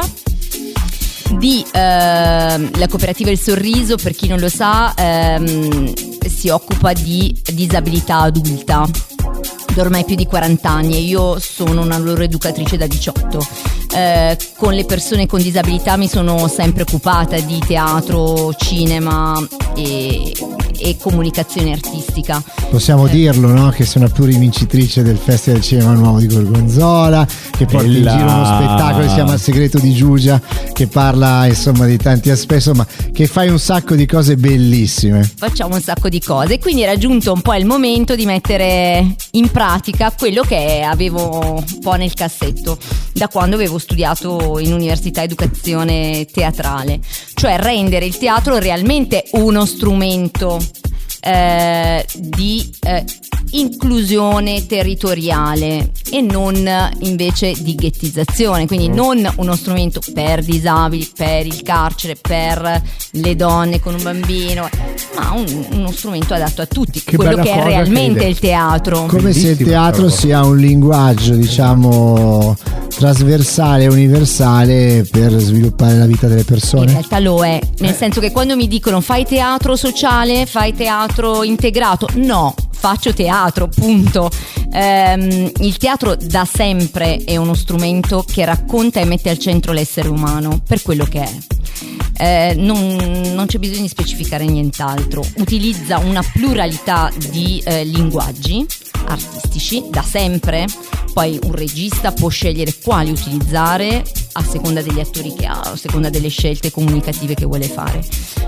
Di eh, la cooperativa Il Sorriso, per chi non lo sa, ehm, si occupa di disabilità adulta da ormai più di quaranta anni e io sono una loro educatrice da diciotto. Eh, con le persone con disabilità mi sono sempre occupata di teatro, cinema e, e comunicazione artistica. Possiamo dirlo, no? Che sei una plurivincitrice del Festival del Cinema Nuovo di Gorgonzola, che porta in Bella. giro uno spettacolo che si chiama Il Segreto di Giugia, che parla insomma di tanti aspetti, insomma, che fai un sacco di cose bellissime. Facciamo un sacco di cose, quindi era giunto un po' il momento di mettere in pratica quello che avevo un po' nel cassetto da quando avevo studiato in università educazione teatrale, cioè rendere il teatro realmente uno strumento eh, di eh, inclusione territoriale e non invece di ghettizzazione, quindi non uno strumento per disabili, per il carcere, per le donne con un bambino, ma un- uno strumento adatto a tutti, Che quello bella che è cosa che hai realmente detto. il teatro. Come se il Bellissimo, teatro però. sia un linguaggio, diciamo, trasversale e universale per sviluppare la vita delle In persone. realtà lo è, nel senso che quando mi dicono fai teatro sociale, fai teatro integrato, no, faccio teatro, punto. Ehm, il teatro da sempre è uno strumento che racconta e mette al centro l'essere umano per quello che è. Eh, non, non c'è bisogno di specificare nient'altro, utilizza una pluralità di eh, linguaggi artistici da sempre. Poi un regista può scegliere quali utilizzare a seconda degli attori che ha, a seconda delle scelte comunicative che vuole fare.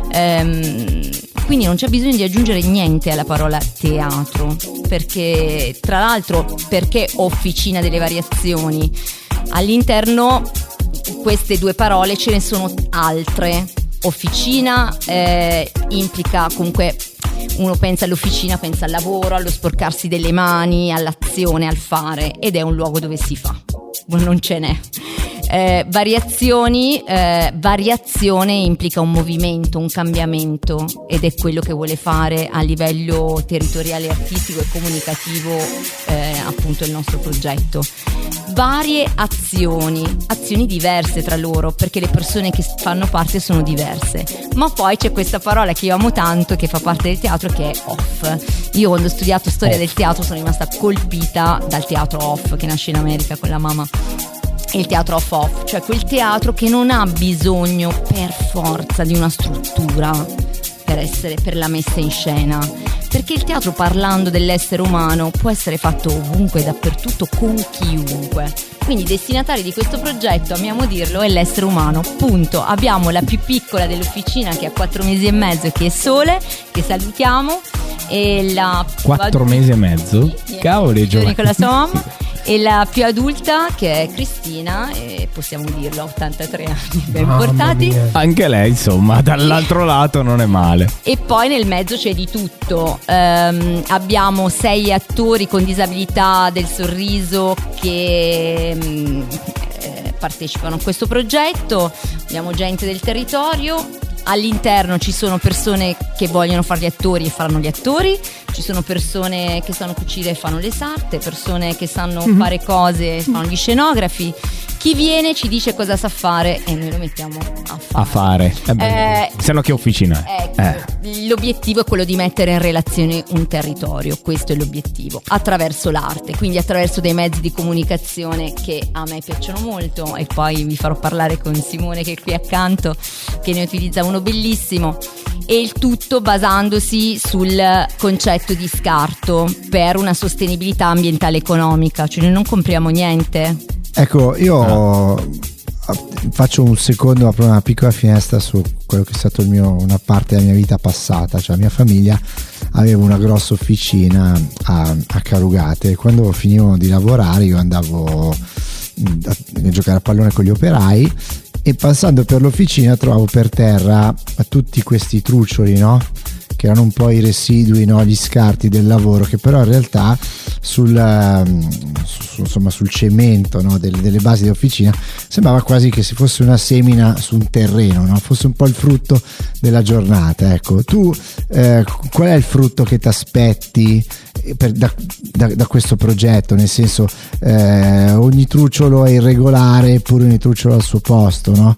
Ehm, quindi non c'è bisogno di aggiungere niente alla parola teatro, perché tra l'altro, perché Officina delle Variazioni, all'interno queste due parole ce ne sono altre. Officina eh, implica comunque, uno pensa all'officina, pensa al lavoro, allo sporcarsi delle mani, all'azione, al fare, ed è un luogo dove si fa, non ce n'è. Eh, variazioni, eh, variazione implica un movimento, un cambiamento, ed è quello che vuole fare a livello territoriale, artistico e comunicativo eh, appunto il nostro progetto. Varie azioni, azioni diverse tra loro, perché le persone che fanno parte sono diverse, ma poi c'è questa parola che io amo tanto e che fa parte del teatro, che è off. Io quando ho studiato storia del teatro sono rimasta colpita dal teatro off che nasce in America con la mamma. Il teatro off-off, cioè quel teatro che non ha bisogno per forza di una struttura per essere, per la messa in scena, perché il teatro, parlando dell'essere umano, può essere fatto ovunque, dappertutto, con chiunque. Quindi i destinatari di questo progetto, amiamo dirlo, è l'essere umano, punto. Abbiamo la più piccola dell'officina che ha quattro mesi e mezzo, che è Sole, che salutiamo, e la quattro mesi e mezzo? Sì, Cavoli, giovane. con la sua mamma. E la più adulta, che è Cristina, e possiamo dirlo, ottantatré anni ben portati. Anche lei, insomma, dall'altro lato non è male. E poi nel mezzo c'è di tutto. Um, abbiamo sei attori con disabilità del sorriso che um, eh, partecipano a questo progetto. Abbiamo gente del territorio. All'interno ci sono persone che vogliono fare gli attori e faranno gli attori, ci sono persone che sanno cucire e fanno le sarte, persone che sanno mm-hmm. fare cose e fanno gli scenografi. Chi viene ci dice cosa sa fare e noi lo mettiamo a fare. A fare. Eh beh, eh, se no che officina è? Ecco, eh. L'obiettivo è quello di mettere in relazione un territorio, questo è l'obiettivo, attraverso l'arte, quindi attraverso dei mezzi di comunicazione che a me piacciono molto, e poi vi farò parlare con Simone che è qui accanto, che ne utilizza uno bellissimo, e il tutto basandosi sul concetto di scarto per una sostenibilità ambientale economica, cioè noi non compriamo niente. Ecco, io ah. faccio un secondo, apro una piccola finestra su quello che è stato il mio, una parte della mia vita passata. Cioè la mia famiglia aveva una grossa officina a, a Carugate, e quando finivo di lavorare io andavo a, a giocare a pallone con gli operai, e passando per l'officina trovavo per terra tutti questi truccioli, no? Che erano un po' i residui, no? Gli scarti del lavoro, che però in realtà sul, su, insomma, sul cemento, no? Del, delle basi dell'officina sembrava quasi che si fosse una semina su un terreno, no? Fosse un po' il frutto della giornata. Ecco, tu eh, qual è il frutto che ti aspetti per, da, da, da questo progetto? Nel senso, eh, ogni trucciolo è irregolare, eppure ogni trucciolo al suo posto, no?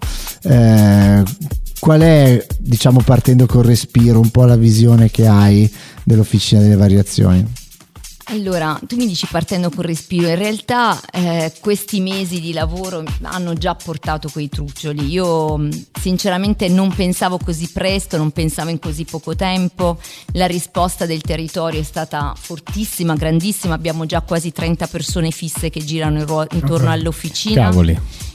Eh, Qual è, diciamo, partendo col respiro, un po' la visione che hai dell'Officina delle Variazioni? Allora, tu mi dici partendo col respiro, in realtà eh, questi mesi di lavoro hanno già portato quei truccioli. Io sinceramente non pensavo così presto, non pensavo in così poco tempo. La risposta del territorio è stata fortissima, grandissima. Abbiamo già quasi trenta persone fisse che girano in ruo- intorno okay. all'officina. Cavoli.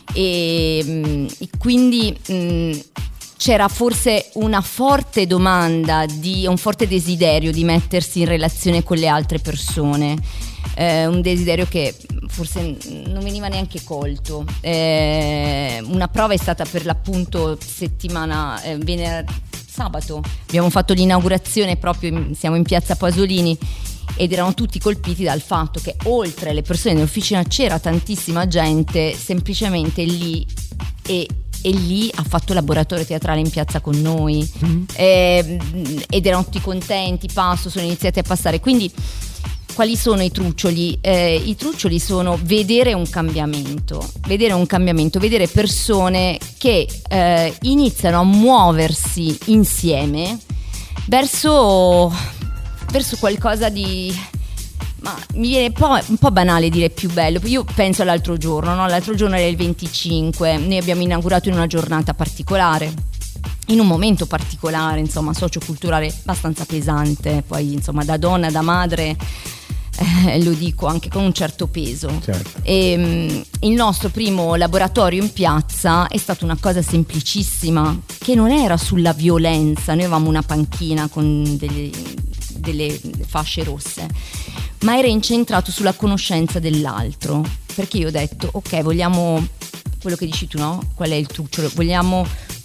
E, e quindi... Mh, c'era forse una forte domanda, di, un forte desiderio di mettersi in relazione con le altre persone, eh, un desiderio che forse non veniva neanche colto. Eh, una prova è stata per l'appunto settimana, eh, venerdì, sabato, abbiamo fatto l'inaugurazione proprio, in, siamo in piazza Pasolini, ed erano tutti colpiti dal fatto che oltre alle persone dell'officina c'era tantissima gente semplicemente lì e e lì ha fatto laboratorio teatrale in piazza con noi, mm-hmm. eh, ed erano tutti contenti, passo, sono iniziati a passare. Quindi quali sono i truccioli? Eh, i truccioli sono vedere un cambiamento, vedere un cambiamento, vedere persone che eh, iniziano a muoversi insieme verso, verso qualcosa di... Ma mi viene un po', un po' banale dire più bello. Io penso all'altro giorno, no? L'altro giorno era il venticinque, noi abbiamo inaugurato in una giornata particolare, in un momento particolare, insomma, socioculturale abbastanza pesante. Poi, insomma, da donna, da madre, eh, lo dico anche con un certo peso. Certo. E, mh, il nostro primo laboratorio in piazza è stata una cosa semplicissima, che non era sulla violenza. Noi avevamo una panchina con delle, delle fasce rosse, ma era incentrato sulla conoscenza dell'altro, perché io ho detto ok, vogliamo quello che dici tu, no? Qual è il trucciolo? Vogliamo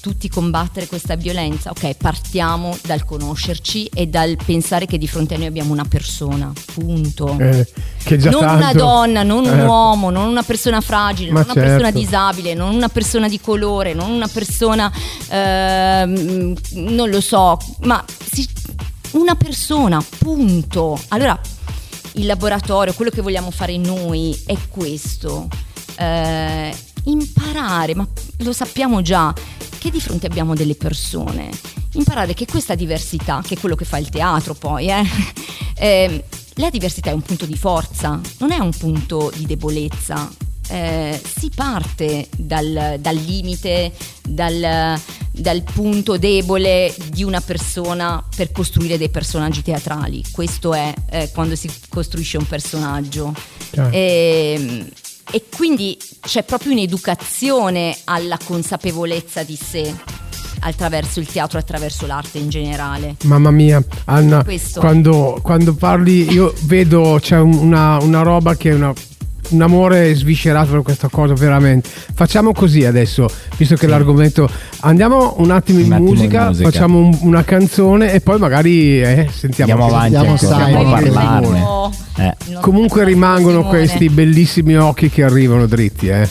tutti combattere questa violenza? Ok, partiamo dal conoscerci e dal pensare che di fronte a noi abbiamo una persona, punto. Eh, che già non tanto. una donna, non un Eh. uomo, non una persona fragile, Ma non una certo. persona disabile, non una persona di colore, non una persona ehm, non lo so, ma si- una persona, punto. Allora il laboratorio, quello che vogliamo fare noi è questo, eh, imparare, ma lo sappiamo già, che di fronte abbiamo delle persone, imparare che questa diversità, che è quello che fa il teatro poi, eh, eh, la diversità è un punto di forza, non è un punto di debolezza. Eh, si parte dal, dal limite, dal, dal punto debole di una persona per costruire dei personaggi teatrali. Questo è eh, quando si costruisce un personaggio. Certo. E, e quindi c'è proprio un'educazione alla consapevolezza di sé attraverso il teatro, attraverso l'arte in generale. Mamma mia, Anna, Questo. quando, quando parli io vedo c'è un- una, una roba che è una, un amore sviscerato per questa cosa, veramente. Facciamo così adesso, visto che l'argomento, andiamo un attimo in, Un attimo in musica, musica. facciamo un- una canzone e poi magari eh, sentiamo. Andiamo avanti, Sentiamo anche, Simon. possiamo Simon. parlarne. Oh, Eh. non Comunque so, rimangono Simone. questi bellissimi occhi che arrivano dritti, eh.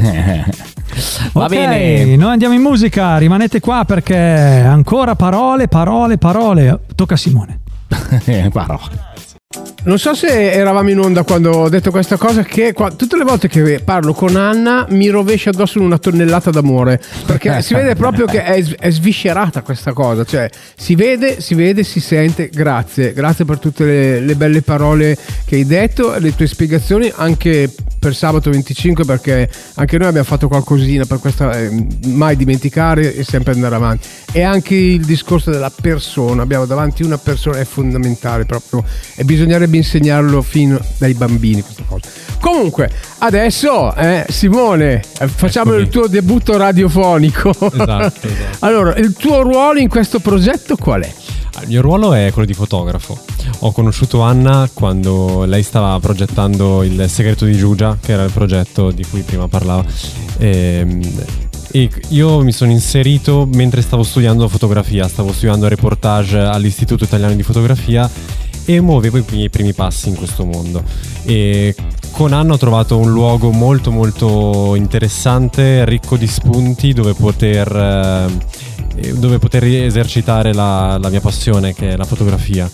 Va Ok, bene. noi andiamo in musica, rimanete qua perché ancora parole, parole, parole. Tocca a Simone. Parole. Non so se eravamo in onda quando ho detto questa cosa, che qua- tutte le volte che parlo con Anna mi rovescia addosso una tonnellata d'amore, perché si vede proprio che è, s- è sviscerata questa cosa, cioè si vede, si vede, si sente. Grazie, grazie per tutte le, le belle parole che hai detto e le tue spiegazioni anche per sabato venticinque, perché anche noi abbiamo fatto qualcosina per questa, eh, mai dimenticare e sempre andare avanti. E anche il discorso della persona, abbiamo davanti una persona, è fondamentale proprio, e bisognerebbe insegnarlo fino dai bambini questa cosa. Comunque adesso eh, Simone, eh, facciamo Eccomi. il tuo debutto radiofonico. Esatto, esatto. Allora, il tuo ruolo in questo progetto qual è? Il mio ruolo è quello di fotografo. Ho conosciuto Anna quando lei stava progettando Il segreto di Giugia, che era il progetto di cui prima parlava. E, e io mi sono inserito mentre stavo studiando fotografia, stavo studiando reportage all'Istituto Italiano di Fotografia e muovevo i miei primi passi in questo mondo. E con Anna ho trovato un luogo molto molto interessante, ricco di spunti dove poter... eh, dove poter esercitare la, la mia passione, che è la fotografia.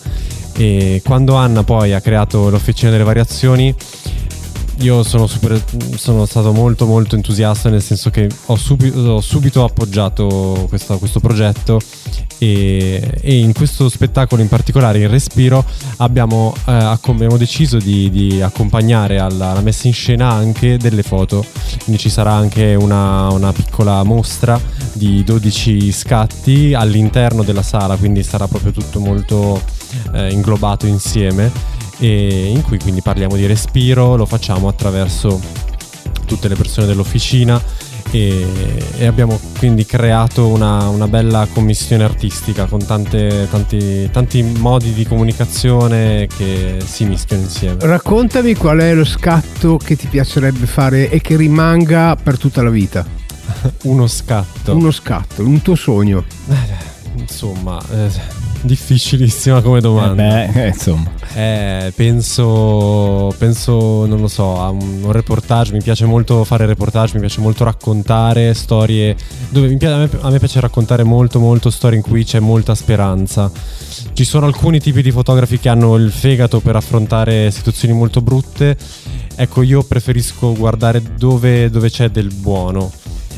E quando Anna poi ha creato l'Officina delle Variazioni, io sono, super, sono stato molto molto entusiasta, nel senso che ho subito, ho subito appoggiato questo, questo progetto e, e in questo spettacolo in particolare, in Respiro, abbiamo, eh, accom- abbiamo deciso di, di accompagnare alla, alla messa in scena anche delle foto, quindi ci sarà anche una, una piccola mostra di dodici scatti all'interno della sala, quindi sarà proprio tutto molto eh, inglobato insieme, e in cui quindi parliamo di respiro, lo facciamo attraverso tutte le persone dell'officina e, e abbiamo quindi creato una, una bella commissione artistica con tante, tanti, tanti modi di comunicazione che si mischiano insieme. Raccontami qual è lo scatto che ti piacerebbe fare e che rimanga per tutta la vita. Uno scatto. Uno scatto, un tuo sogno. Insomma, eh, difficilissima come domanda. Eh beh, insomma. Eh, penso, penso, non lo so, a un, un reportage. Mi piace molto fare reportage, mi piace molto raccontare storie. Dove mi piace, a, me, a me piace raccontare molto, molto storie in cui c'è molta speranza. Ci sono alcuni tipi di fotografi che hanno il fegato per affrontare situazioni molto brutte. Ecco, io preferisco guardare dove, dove c'è del buono.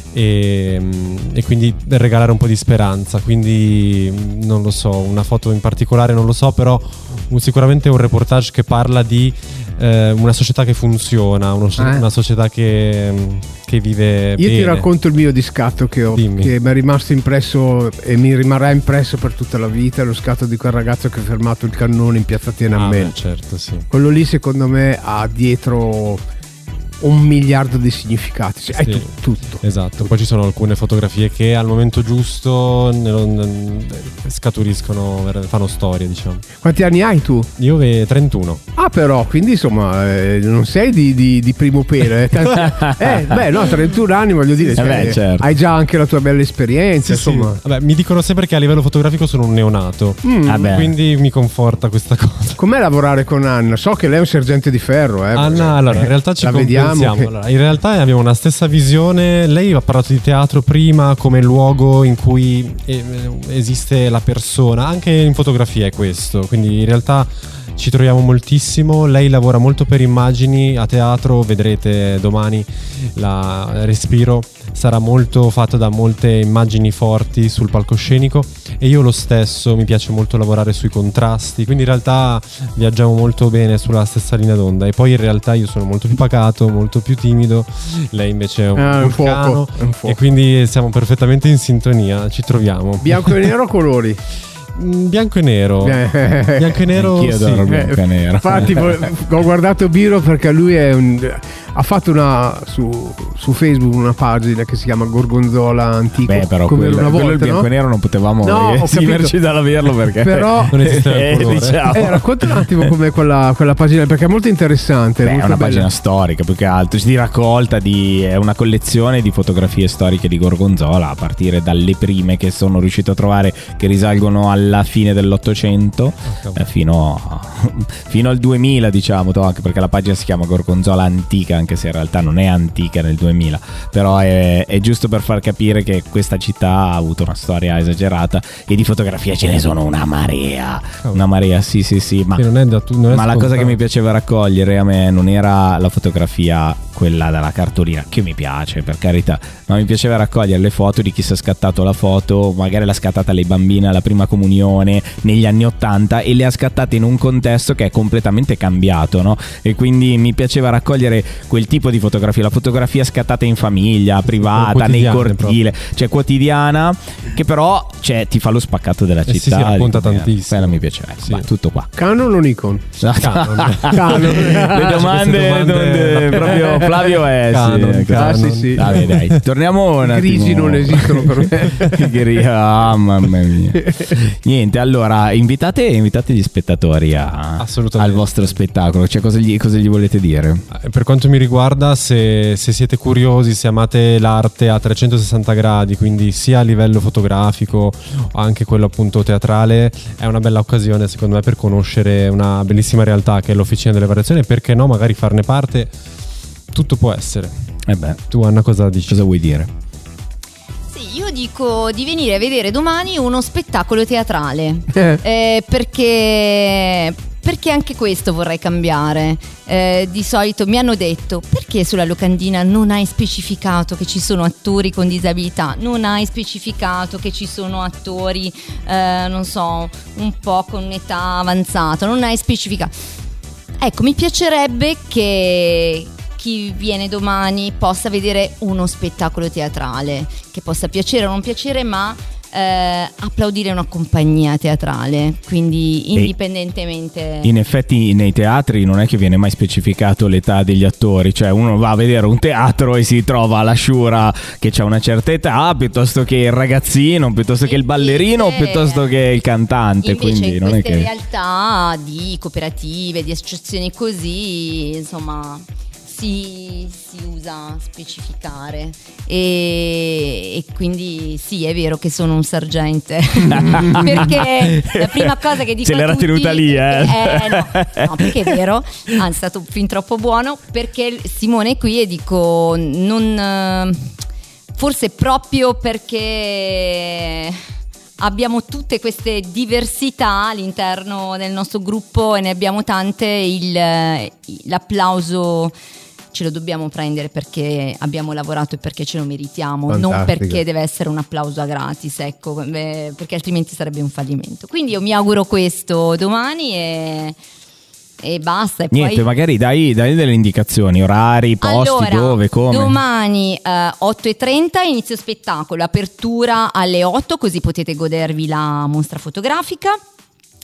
E, e quindi regalare un po' di speranza, quindi non lo so, una foto in particolare non lo so, però un, sicuramente un reportage che parla di eh, una società che funziona, uno, Eh. una società che, che vive Io bene. ti racconto il mio di scatto che ho, Dimmi. che mi è rimasto impresso e mi rimarrà impresso per tutta la vita, lo scatto di quel ragazzo che ha fermato il cannone in piazza Ah, Tiananmen. beh, certo, sì. Quello lì secondo me ha dietro un miliardo di significati, cioè, Sì. è tu- tutto. Esatto, poi ci sono alcune fotografie che al momento giusto ne- ne- scaturiscono, fanno storia, diciamo. Quanti anni hai tu? Io avevo trentuno. Ah, però, quindi insomma, eh, non sei di, di, di primo pelo. Eh. Tanti- eh, beh, no, trentuno anni, voglio dire, cioè, beh, certo. hai già anche la tua bella esperienza, Sì, insomma. sì. Vabbè, mi dicono sempre che a livello fotografico sono un neonato, Mm. Vabbè. quindi mi conforta questa cosa. Com'è lavorare con Anna? So che lei è un sergente di ferro, eh. Anna, allora, in realtà ci la vediamo compensiamo. che- Allora, in realtà abbiamo una stessa visione. Lei ha parlato di teatro prima come luogo in cui eh, esiste la persona, anche in fotografia è questo, quindi in realtà ci troviamo moltissimo. Lei lavora molto per immagini, a teatro vedrete domani la Respiro sarà molto fatto da molte immagini forti sul palcoscenico, e io lo stesso mi piace molto lavorare sui contrasti, quindi in realtà viaggiamo molto bene sulla stessa linea d'onda. E poi in realtà io sono molto più pacato, molto più timido, lei invece è un Ah, è un vulcano, fuoco, è un fuoco. e quindi siamo perfettamente in sintonia, ci troviamo. Bianco e nero o colori? Mm, Bianco e nero. Eh. Bianco e nero. Anch'io sì. adoro bianco e nero. Infatti vo- ho guardato Biro perché lui è un, ha fatto una su, su Facebook una pagina che si chiama Gorgonzola Antico. Beh, però come quello, era una quello volta, il bianco no? e nero non potevamo No, ho esimerci capito. dall'averlo perché Però Non esiste il eh, colore. diciamo. eh, racconta un attimo com'è quella, quella pagina, perché è molto interessante. Beh, è molto una bella. pagina storica più che altro, di raccolta di, è una collezione di fotografie storiche di Gorgonzola, a partire dalle prime che sono riuscito a trovare, che risalgono alla fine dell'Ottocento, eh, fino, a- fino al duemila, diciamo, to- anche perché la pagina si chiama Gorgonzola Antica, anche se in realtà non è antica nel duemila, però è, è giusto per far capire che questa città ha avuto una storia esagerata, e di fotografie ce ne sono una marea, una marea, sì sì sì, ma Che non è da tu- non è ma la cosa scontato. che mi piaceva raccogliere a me non era la fotografia, quella della cartolina, che mi piace per carità, ma mi piaceva raccogliere le foto di chi si è scattato la foto, magari l'ha scattata le bambine alla prima comunione negli anni ottanta, e le ha scattate in un contesto che è completamente cambiato, no? E quindi mi piaceva raccogliere quel tipo di fotografia, la fotografia scattata in famiglia, privata, nei quotidiane cortili, cioè quotidiana, che però cioè, ti fa lo spaccato della Eh sì, città. sì, racconta di come- tantissimo. Quella mi piaceva, Sì. ma tutto qua. Canon o Nikon? Canon. Canon. Le domande, domande- donde proprio Flavio è Canon, sì, Canon. Ah, sì, sì. Vabbè, dai, torniamo un attimo. Grigi non esistono per me. Gri- ah, mamma mia. Niente, allora invitate, invitate gli spettatori a- Assolutamente. al vostro spettacolo, cioè cosa gli, cosa gli volete dire? Eh, Per quanto mi riguarda, se, se siete curiosi, se amate l'arte a trecentosessanta gradi, quindi sia a livello fotografico, anche quello appunto teatrale, è una bella occasione secondo me per conoscere una bellissima realtà che è l'Officina delle Variazioni, e perché no, magari farne parte. Tutto può essere. Eh beh, Tu Anna cosa dici? cosa vuoi dire? Sì, io dico di venire a vedere domani uno spettacolo teatrale. Eh. Eh, perché perché anche questo vorrei cambiare. Eh, di solito mi hanno detto: perché sulla locandina non hai specificato che ci sono attori con disabilità, non hai specificato che ci sono attori eh, non so, un po' con età avanzata, non hai specificato. Ecco, mi piacerebbe che chi viene domani possa vedere uno spettacolo teatrale, che possa piacere o non piacere, ma eh, applaudire una compagnia teatrale, quindi indipendentemente. In effetti nei teatri non è che viene mai specificato l'età degli attori, cioè uno va a vedere un teatro e si trova la sciura che ha una certa età, piuttosto che il ragazzino, piuttosto che il ballerino, Invece- piuttosto che il cantante, Invece quindi in non è queste che... realtà di cooperative, di associazioni così, insomma, si, si usa specificare, e, e quindi sì, è vero che sono un sergente perché la prima cosa che dico Se a l'era tutti tenuta lì, eh. eh, no, no, perché è vero, anzi è stato fin troppo buono, perché Simone è qui e dico non eh, forse proprio perché abbiamo tutte queste diversità all'interno del nostro gruppo e ne abbiamo tante, il, l'applauso ce lo dobbiamo prendere perché abbiamo lavorato e perché ce lo meritiamo, non Fantastica. perché deve essere un applauso a gratis, ecco, eh, perché altrimenti sarebbe un fallimento. Quindi io mi auguro questo domani e, e basta. E Niente, poi... magari dai, dai delle indicazioni, orari, posti, Allora, dove, come. domani eh, otto e trenta inizio spettacolo, apertura alle otto, così potete godervi la mostra fotografica.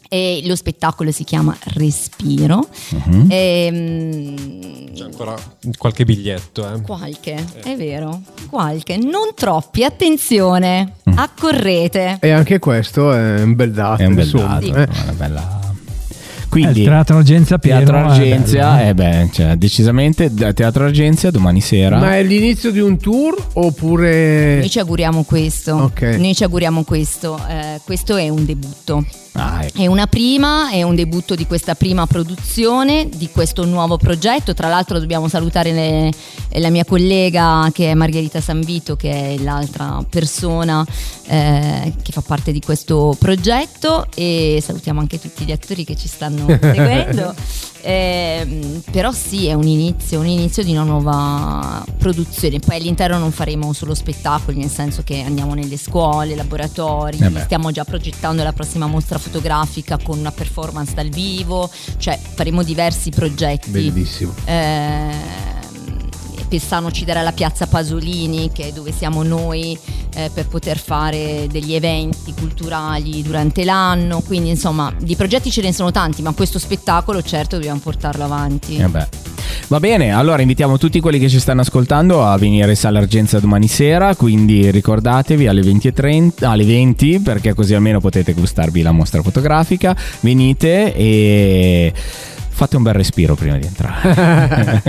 E lo spettacolo si chiama Respiro. Uh-huh. E, c'è ancora qualche biglietto, eh? Qualche, eh. È vero, qualche, non troppi, attenzione, mm. accorrete. E anche questo è un bel dato, è un bel insomma, dato, eh. una bella. Quindi eh, il Teatro Argenzia pieno. Teatro Argenzia, eh beh, cioè, decisamente Teatro Argenzia domani sera. Ma è l'inizio di un tour oppure? Noi ci auguriamo questo. Okay. Noi ci auguriamo questo. Eh, questo è un debutto. Ah, ecco. È una prima, è un debutto di questa prima produzione, di questo nuovo progetto. Tra l'altro dobbiamo salutare le, la mia collega che è Margherita Sanvito, che è l'altra persona eh, che fa parte di questo progetto, e salutiamo anche tutti gli attori che ci stanno seguendo. Eh, però sì, è un inizio, un inizio di una nuova produzione. Poi all'interno non faremo solo spettacoli, nel senso che andiamo nelle scuole, laboratori, eh stiamo già progettando la prossima mostra fotografica con una performance dal vivo, cioè faremo diversi progetti. Bellissimo. Eh, Pessano ci darà la piazza Pasolini, che è dove siamo noi, eh, per poter fare degli eventi culturali durante l'anno. Quindi insomma di progetti ce ne sono tanti, ma questo spettacolo certo dobbiamo portarlo avanti. Eh beh. Va bene, allora invitiamo tutti quelli che ci stanno ascoltando a venire in Sala Argenzia domani sera, quindi ricordatevi alle venti e trenta, alle venti, perché così almeno potete gustarvi la mostra fotografica. Venite e fate un bel respiro prima di entrare.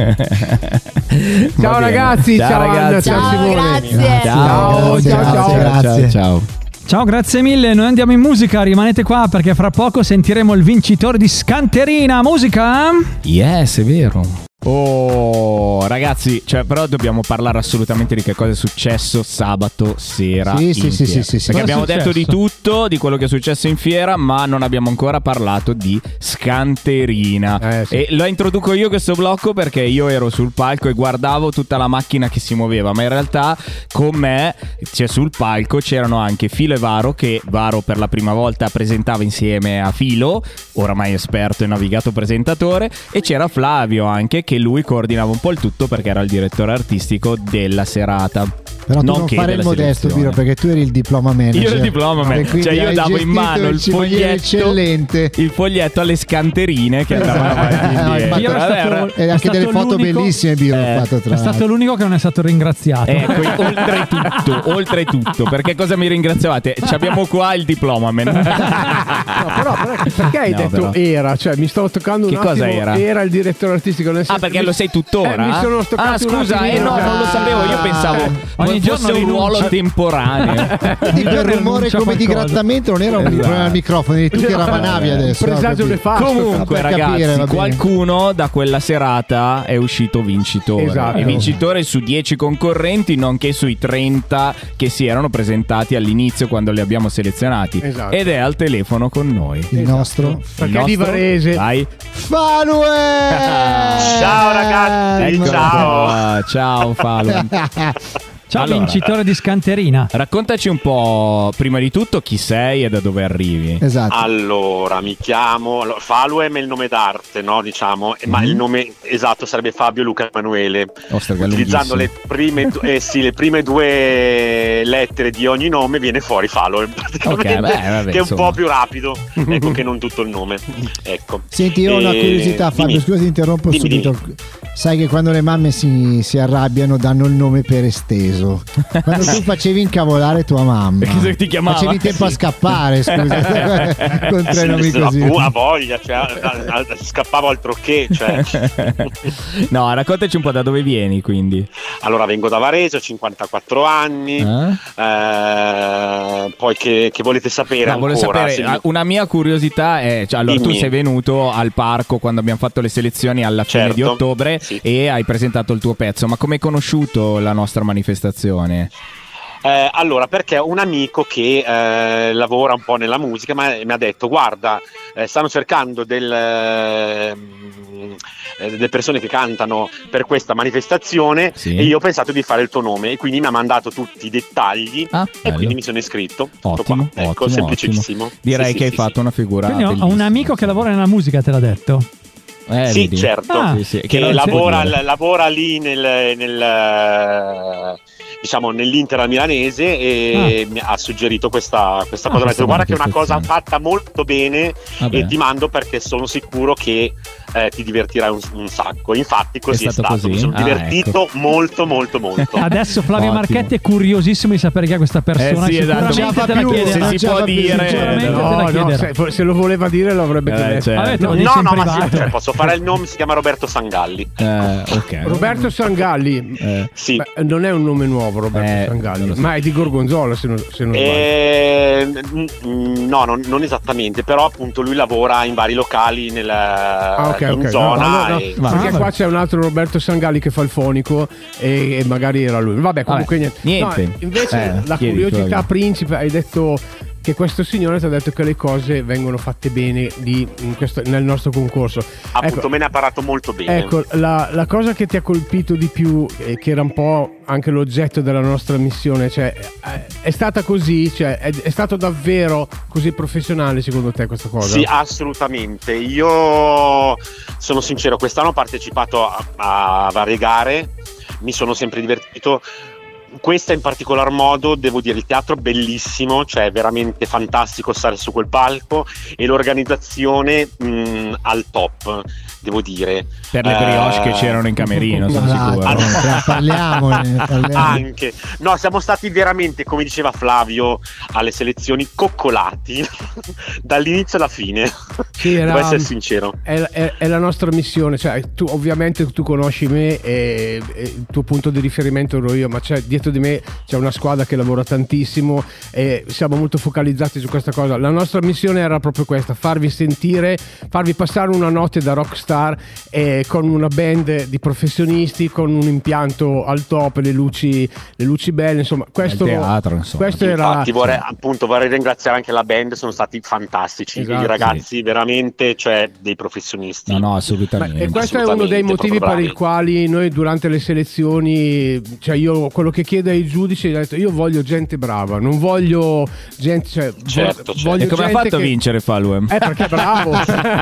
Ciao ragazzi, ciao, ciao ragazzi, Anna, ciao, ciao Simone. grazie. Ciao, ciao, ciao, ciao, grazie. ciao. Ciao, grazie mille. Noi andiamo in musica, rimanete qua perché fra poco sentiremo il vincitore di Scanterina. Musica? Yes, è vero. Oh ragazzi, cioè però dobbiamo parlare assolutamente di che cosa è successo sabato sera sì, in sì, sì, sì, sì, sì. perché abbiamo successo? detto di tutto, di quello che è successo in fiera, ma non abbiamo ancora parlato di Scanterina. Eh, sì. E lo introduco io questo blocco perché io ero sul palco e guardavo tutta la macchina che si muoveva, ma in realtà con me, cioè sul palco c'erano anche Filo e Varo, che Varo per la prima volta presentava insieme a Filo, oramai esperto e navigato presentatore, e c'era Flavio anche, che lui coordinava un po' il tutto perché era il direttore artistico della serata. Però tu non, non che fare il della modesto, selezione. Biro, perché tu eri il diploma manager. Io ero il diploma manager, E quindi cioè io hai davo in gestito mano il cimoniere foglietto, eccellente. il foglietto alle scanterine che andavano avanti e No, indietro. Io ero stato- E anche è delle stato foto l'unico- bellissime, Biro, Eh, ho fatto tra È stato l'unico che non è stato ringraziato. Ecco, oltretutto, oltretutto, perché cosa mi ringraziavate? Ci abbiamo qua il diploma man. No, però, però perché hai No, detto però. era? Cioè mi stavo toccando un Che cosa attimo. era? Era il direttore artistico nel Ah, senso- perché mi- lo sei tuttora? Eh, mi sono stoccato ah, scusa, un eh attimino, no, cioè- non lo sapevo. Io pensavo Ogni fosse giorno un ruolo rinuncia. temporaneo. Di quel rumore rinuncia come di qualcosa. grattamento non era un Esatto. problema al microfono, eri tu che ramanavi adesso. Presagio ho capito. nefasto. Comunque, Per ragazzi, capire, va bene. qualcuno da quella serata è uscito vincitore. Esatto. E vincitore su dieci concorrenti, nonché sui trenta che si erano presentati all'inizio quando li abbiamo selezionati. Esatto. Ed è al telefono con noi. Il nostro Perché Il di nostro- Varese. Dai. Fanuel! Ciao ragazzi, Eccolo ciao. qua. Ciao Falo. Ciao, Allora. vincitore di Scanterina. Raccontaci un po', prima di tutto, chi sei e da dove arrivi. Esatto. Allora, mi chiamo allora, Faluem è il nome d'arte, no? Diciamo, ma il nome esatto sarebbe Fabio Luca Emanuele. Ostra, che è Utilizzando le lunghissimo. prime, du- eh, sì, le prime due lettere di ogni nome viene fuori Faluem, praticamente, Ok, beh, vabbè, che è un insomma. po' più rapido, ecco, che non tutto il nome. Ecco. Senti, io ho una E- curiosità, Fabio, dimmi. scusa ti interrompo Dimmi, subito. Sai che quando le mamme si, si arrabbiano danno il nome per esteso. Quando tu facevi incavolare tua mamma, Che ti chiamava? facevi tempo a Sì. scappare, scusa, con tre Sì, nomi sì, così. a, a voglia, cioè, a- a- a- scappavo altro che, cioè. No, raccontaci un po' da dove vieni, quindi. Allora, vengo da Varese, ho cinquantaquattro anni. Eh? Eh, poi che, che volete sapere No, ancora? volevo sapere, Se- ah, una mia curiosità è, cioè, allora tu Dimmi. sei venuto al parco quando abbiamo fatto le selezioni alla fine Certo, di ottobre sì. e hai presentato il tuo pezzo, ma come hai conosciuto la nostra manifestazione? Eh, allora, perché ho un amico che eh, lavora un po' nella musica, ma mi ha detto: guarda, eh, stanno cercando del, eh, delle persone che cantano per questa manifestazione, Sì. e io ho pensato di fare il tuo nome, e quindi mi ha mandato tutti i dettagli, Ah, e bello. quindi mi sono iscritto. Tutto Ottimo, qua. Ecco, ottimo, semplicissimo. ottimo. Direi Sì, che sì, hai sì, fatto sì. una figura Quindi ho- ho un bellissima. amico che lavora nella musica, te l'ha detto? Eh, Sì, vedi? certo, Ah. Sì, sì, che non si lavora, può dire. lavora lì nel, nel, diciamo nell'Inter al milanese e ah. mi ha suggerito questa, questa ah, cosa. Detto, guarda che è una cosa fatta molto bene. Vabbè. E ti mando perché sono sicuro che eh, ti divertirai un, un sacco. Infatti così è, è stato, così? Mi sono ah, divertito ecco. molto molto molto. Adesso Flavio Ottimo. Marchetti è curiosissimo di sapere chi è questa persona. Eh sì, esatto. Sicuramente te la chiede, se si può dire no, no, se, se lo voleva dire lo avrebbe eh, detto. certo. No, no, no ma sì, cioè, posso fare il nome, si chiama Roberto Sangalli. Eh, okay. Roberto Sangalli eh. Sì. Beh, non è un nome nuovo Roberto eh, Sangalli, so. Ma è di Gorgonzola se non, se non eh, no, non, non esattamente, però appunto lui lavora in vari locali nel, ah, okay, in okay. zona no, no, no, e... perché ah, qua c'è un altro Roberto Sangalli che fa il fonico e, e magari era lui. Vabbè, comunque vabbè, niente. niente. No, invece eh, la chiedi, curiosità Flavio. principe, hai detto che questo signore ti ha detto che le cose vengono fatte bene lì in questo, nel nostro concorso. Appunto, ecco, me ne ha parlato molto bene. Ecco, la, la cosa che ti ha colpito di più, e che era un po' anche l'oggetto della nostra missione, cioè è stata così, cioè è, è stato davvero così professionale secondo te questa cosa? Sì, assolutamente. Io sono sincero, quest'anno ho partecipato a, a varie gare, mi sono sempre divertito. Questa in particolar modo, devo dire, il teatro bellissimo, cioè veramente fantastico stare su quel palco e l'organizzazione mh, al top, devo dire. Per le brioche uh, che c'erano in camerino, sono sicuro. Allora, parliamone, parliamone. Anche. No, siamo stati veramente, come diceva Flavio, alle selezioni coccolati dall'inizio alla fine. Sì, era, devo essere sincero. È, è, è la nostra missione, cioè tu ovviamente tu conosci me e, e il tuo punto di riferimento ero io, ma c'è dietro di me c'è una squadra che lavora tantissimo e siamo molto focalizzati su questa cosa. La nostra missione era proprio questa: farvi sentire, farvi passare una notte da rockstar e con una band di professionisti, con un impianto al top, le luci, le luci belle, insomma questo, il teatro, insomma. questo Infatti, era Infatti vorrei, appunto vorrei ringraziare anche la band, sono stati fantastici, esatto, i ragazzi sì. veramente, cioè dei professionisti. No, no, assolutamente. Ma, e questo è uno dei motivi per i quali noi durante le selezioni, cioè io quello che chiedo ai giudici, ho detto io voglio gente brava, non voglio gente, cioè, certo, voglio certo. E come ha fatto che... a vincere Faluem? Eh, perché è bravo.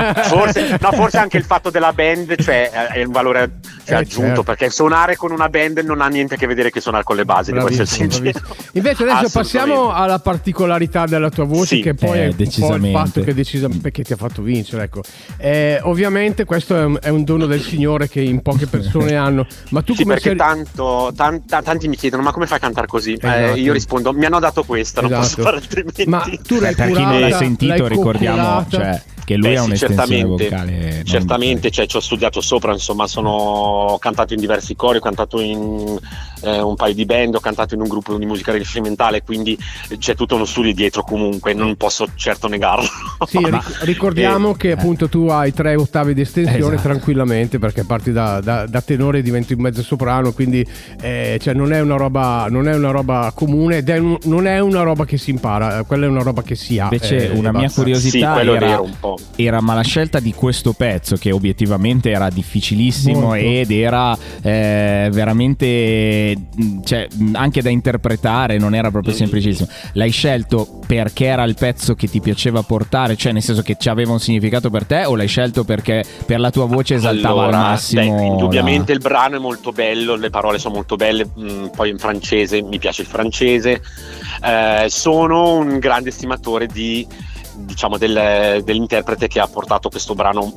forse, no, forse anche il fatto della band, cioè è un valore cioè, eh, aggiunto, certo. perché suonare con una band non ha niente a che vedere che suonare con le basi, devo essere sincero. Invece adesso passiamo alla particolarità della tua voce, sì, che poi eh, è un po' il fatto che decisamente perché ti ha fatto vincere, ecco. Eh, ovviamente questo è un, è un dono del Signore che in poche persone hanno, ma tu sì, come perché sei... tanto tan, tan, tanti mi chiedono ma come fai a cantare così? Esatto. Eh, io rispondo mi hanno dato questa, non esatto. posso fare altrimenti. Ma tu l'hai per curata, chi non l'ha sentito l'hai ricordiamo, cioè, che lui Beh, ha sì, un'estensione vocale certamente, cioè, ci ho studiato sopra, insomma, sono ho cantato in diversi cori, ho cantato in eh, un paio di band, ho cantato in un gruppo di musica rinascimentale, quindi c'è tutto uno studio dietro, comunque non posso certo negarlo. Sì, ric- ricordiamo eh, che appunto tu hai tre ottavi di estensione, esatto, tranquillamente, perché parti da, da, da tenore e diventi un mezzo soprano, quindi eh, cioè non è una roba non è una roba comune ed è un, non è una roba che si impara, quella è una roba che si ha. Invece eh, una mia basta. curiosità sì, era, un po'. era ma la scelta di questo pezzo, che obiettivamente era difficilissimo molto, ed era eh, veramente, cioè, anche da interpretare, non era proprio mm. semplicissimo. L'hai scelto perché era il pezzo che ti piaceva portare, cioè nel senso che ci aveva un significato per te, o l'hai scelto perché per la tua voce esaltava allora, al massimo? Beh, indubbiamente la... il brano è molto bello, le parole sono molto belle, mh, poi in francese, mi piace il francese, eh, sono un grande estimatore di, diciamo, del, dell'interprete che ha portato questo brano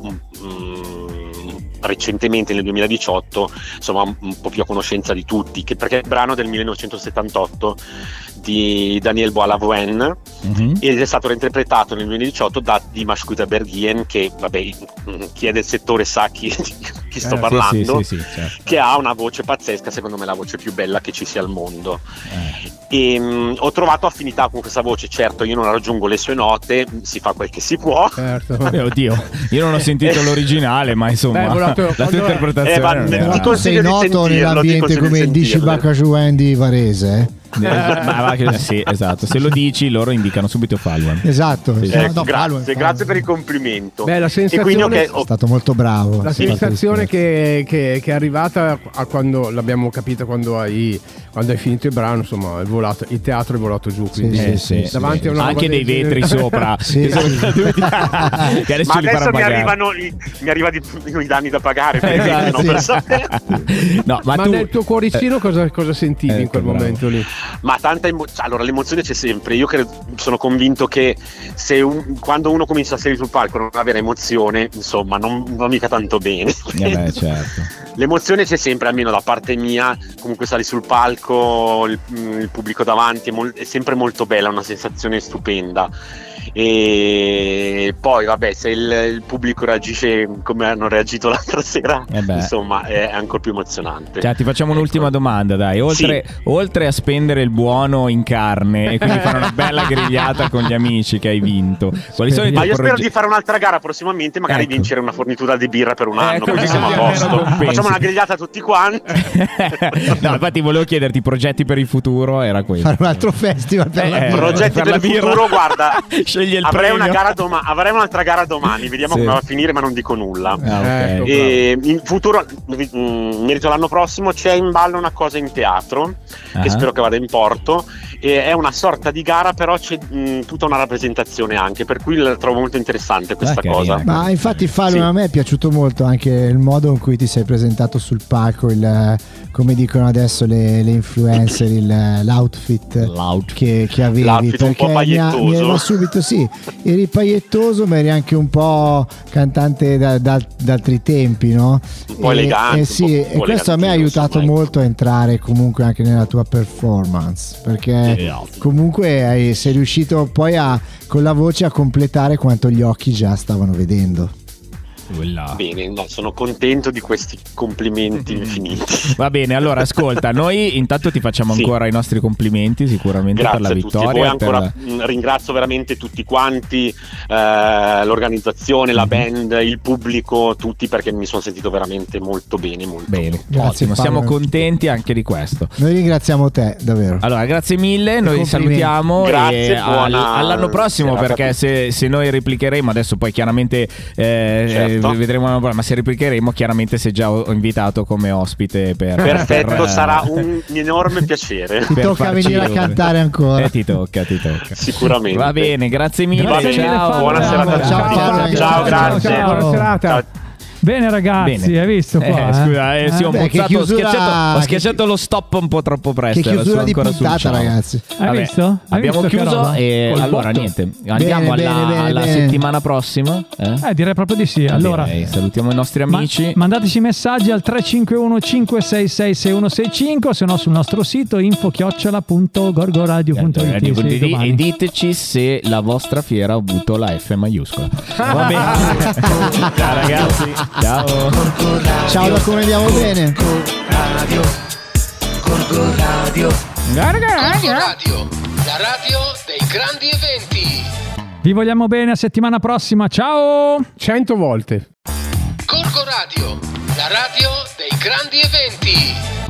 mh, recentemente nel duemiladiciotto, insomma un po' più a conoscenza di tutti, che perché è il brano del millenovecentosettantotto di Daniel Bois-Lavouenne, mm-hmm, ed è stato reinterpretato nel duemiladiciotto da Dimash Kudaibergen, che vabbè, chi è del settore sa chi, chi sto eh, parlando, sì, sì, sì, certo, che ha una voce pazzesca, secondo me la voce più bella che ci sia al mondo. eh. E mh, ho trovato affinità con questa voce, certo io non raggiungo le sue note, si fa quel che si può, certo. Beh, oddio, io non ho sentito l'originale, ma insomma Beh, la tua interpretazione eh, ma, era... Tu sei noto nell'ambiente come il Dici Baccaciuendi Varese, eh? Ma, ma, sì, esatto. Se lo dici, loro indicano subito Falwan. Esatto. Sì. Ecco, no, grazie, Falwan, grazie Falwan. per il complimento. Beh, la sensazione, e quindi, okay, È stato molto bravo. La sì, sensazione che, che, che è arrivata a quando l'abbiamo capita quando hai, quando hai finito il brano, insomma, è volato, il teatro è volato giù. Quindi sì, sì, davanti sì, a una anche dei vetri sopra. Sì, che sì. che adesso, Ma adesso mi arrivano i, mi arrivano i danni da pagare per esatto, no, sì. per no, ma, ma tu... nel tuo cuoricino cosa, cosa sentivi eh, in quel bravo. momento lì? Ma tanta emo- allora l'emozione c'è sempre. Io credo, sono convinto che se un, quando uno comincia a salire sul palco non avere emozione, insomma, non va mica tanto bene. Eh beh, certo. L'emozione c'è sempre, almeno da parte mia. Comunque sali sul palco, il, il pubblico davanti è, mol- è sempre molto bella, una sensazione stupenda. E poi vabbè, se il, il pubblico reagisce come hanno reagito l'altra sera, Eh beh. insomma è ancora più emozionante. Cioè, ti facciamo un'ultima domanda, dai. Oltre, Sì. oltre a spendere il buono in carne e quindi fare una bella grigliata con gli amici che hai vinto, quali sono i Ma tuoi io spero progetti? di fare un'altra gara prossimamente, magari Ecco. vincere una fornitura di birra per un anno, Ecco, così siamo a almeno posto. compensi. Facciamo una grigliata tutti quanti. No, infatti volevo chiederti i progetti per il futuro, era questo. Fare un altro festival per Eh, la eh, birra. Progetti per per la il birra. futuro, guarda, Scegli il avrei una premio. gara doma- avrei un'altra gara domani, vediamo Sì. come va a finire, ma non dico nulla. Ah, ok. Ecco. E in futuro, mm, merito l'anno prossimo, c'è in ballo una cosa in teatro Ah. che spero che vada in porto. E è una sorta di gara, però c'è mh, tutta una rappresentazione anche, per cui la trovo molto interessante questa Ah, carina. cosa. Ma infatti Falun, Sì. a me è piaciuto molto anche il modo in cui ti sei presentato sul palco, il, come dicono adesso le, le influencer, il, l'outfit, L'out. che, che avevi. L'outfit un po' perché mi, ha- mi pagliettoso. era subito, sì, eri pagliettoso ma eri anche un po' cantante da, da, d'altri tempi, no? Un po' E- elegante, e un sì, po'- un e po' questo a me ha elegantino, aiutato insomma, molto a entrare comunque anche nella tua performance, perché comunque hai- sei riuscito poi a, con la voce, a completare quanto gli occhi già stavano vedendo. Quella. Bene, no, sono contento di questi complimenti infiniti. Va bene, allora ascolta, noi intanto ti facciamo Sì. ancora i nostri complimenti sicuramente Grazie per la a tutti vittoria. voi, ancora per- mh, ringrazio veramente tutti quanti, eh, l'organizzazione, la band, il pubblico, tutti, perché mi sono sentito veramente molto bene, molto Bene, Grazie, ottimo, siamo Paolo. contenti anche di questo. Noi ringraziamo te, davvero. Allora, grazie mille, noi complimenti. salutiamo Grazie, e al- buona all'anno prossimo, serata a perché tutti. se, se noi replicheremo, adesso poi chiaramente eh, Certo. eh, vedremo l'anno prossimo, ma se replicheremo chiaramente sei già ho invitato come ospite per... Perfetto, per, eh, sarà un enorme piacere. Ti per tocca farci- venire a cantare ancora. Eh, ti tocca, ti tocca. Sicuramente. Va bene, grazie mille. Grazie mille, ciao. Fabio. Buona serata a tutti. Ciao, Ciao, ciao, grazie. Ciao, buona serata. Ciao. Bene ragazzi, Bene. hai visto qua? Eh, eh? scusa, eh, sì, ho, Beh, che mozzato, ho chiusura- schiacciato, ho che- schiacciato lo stop un po' troppo presto. Che era chiusura solo di ancora sul puntata, ciao. ragazzi. Hai Vabbè, visto? Hai abbiamo visto che chiuso roba? e Col allora botto. niente, andiamo Bene, alla, bene, bene, alla bene. settimana prossima. Eh? Eh, direi proprio di sì. Allora, Direi, salutiamo i nostri ma- amici. mandateci messaggi al tre cinque uno cinque sei sei sei uno sei cinque, se no sul nostro sito info chiocciola punto gorgoradio punto it. Radio Sì, punto it domani. e diteci se la vostra fiera ha avuto la F maiuscola. Va bene. Ciao ragazzi. Ciao. Ciao, da come andiamo bene. Radio, Gorgo Radio, Gorgo Radio, la radio dei grandi eventi. Vi vogliamo bene, a settimana prossima. Ciao! Cento volte. Gorgo Radio, la radio dei grandi eventi.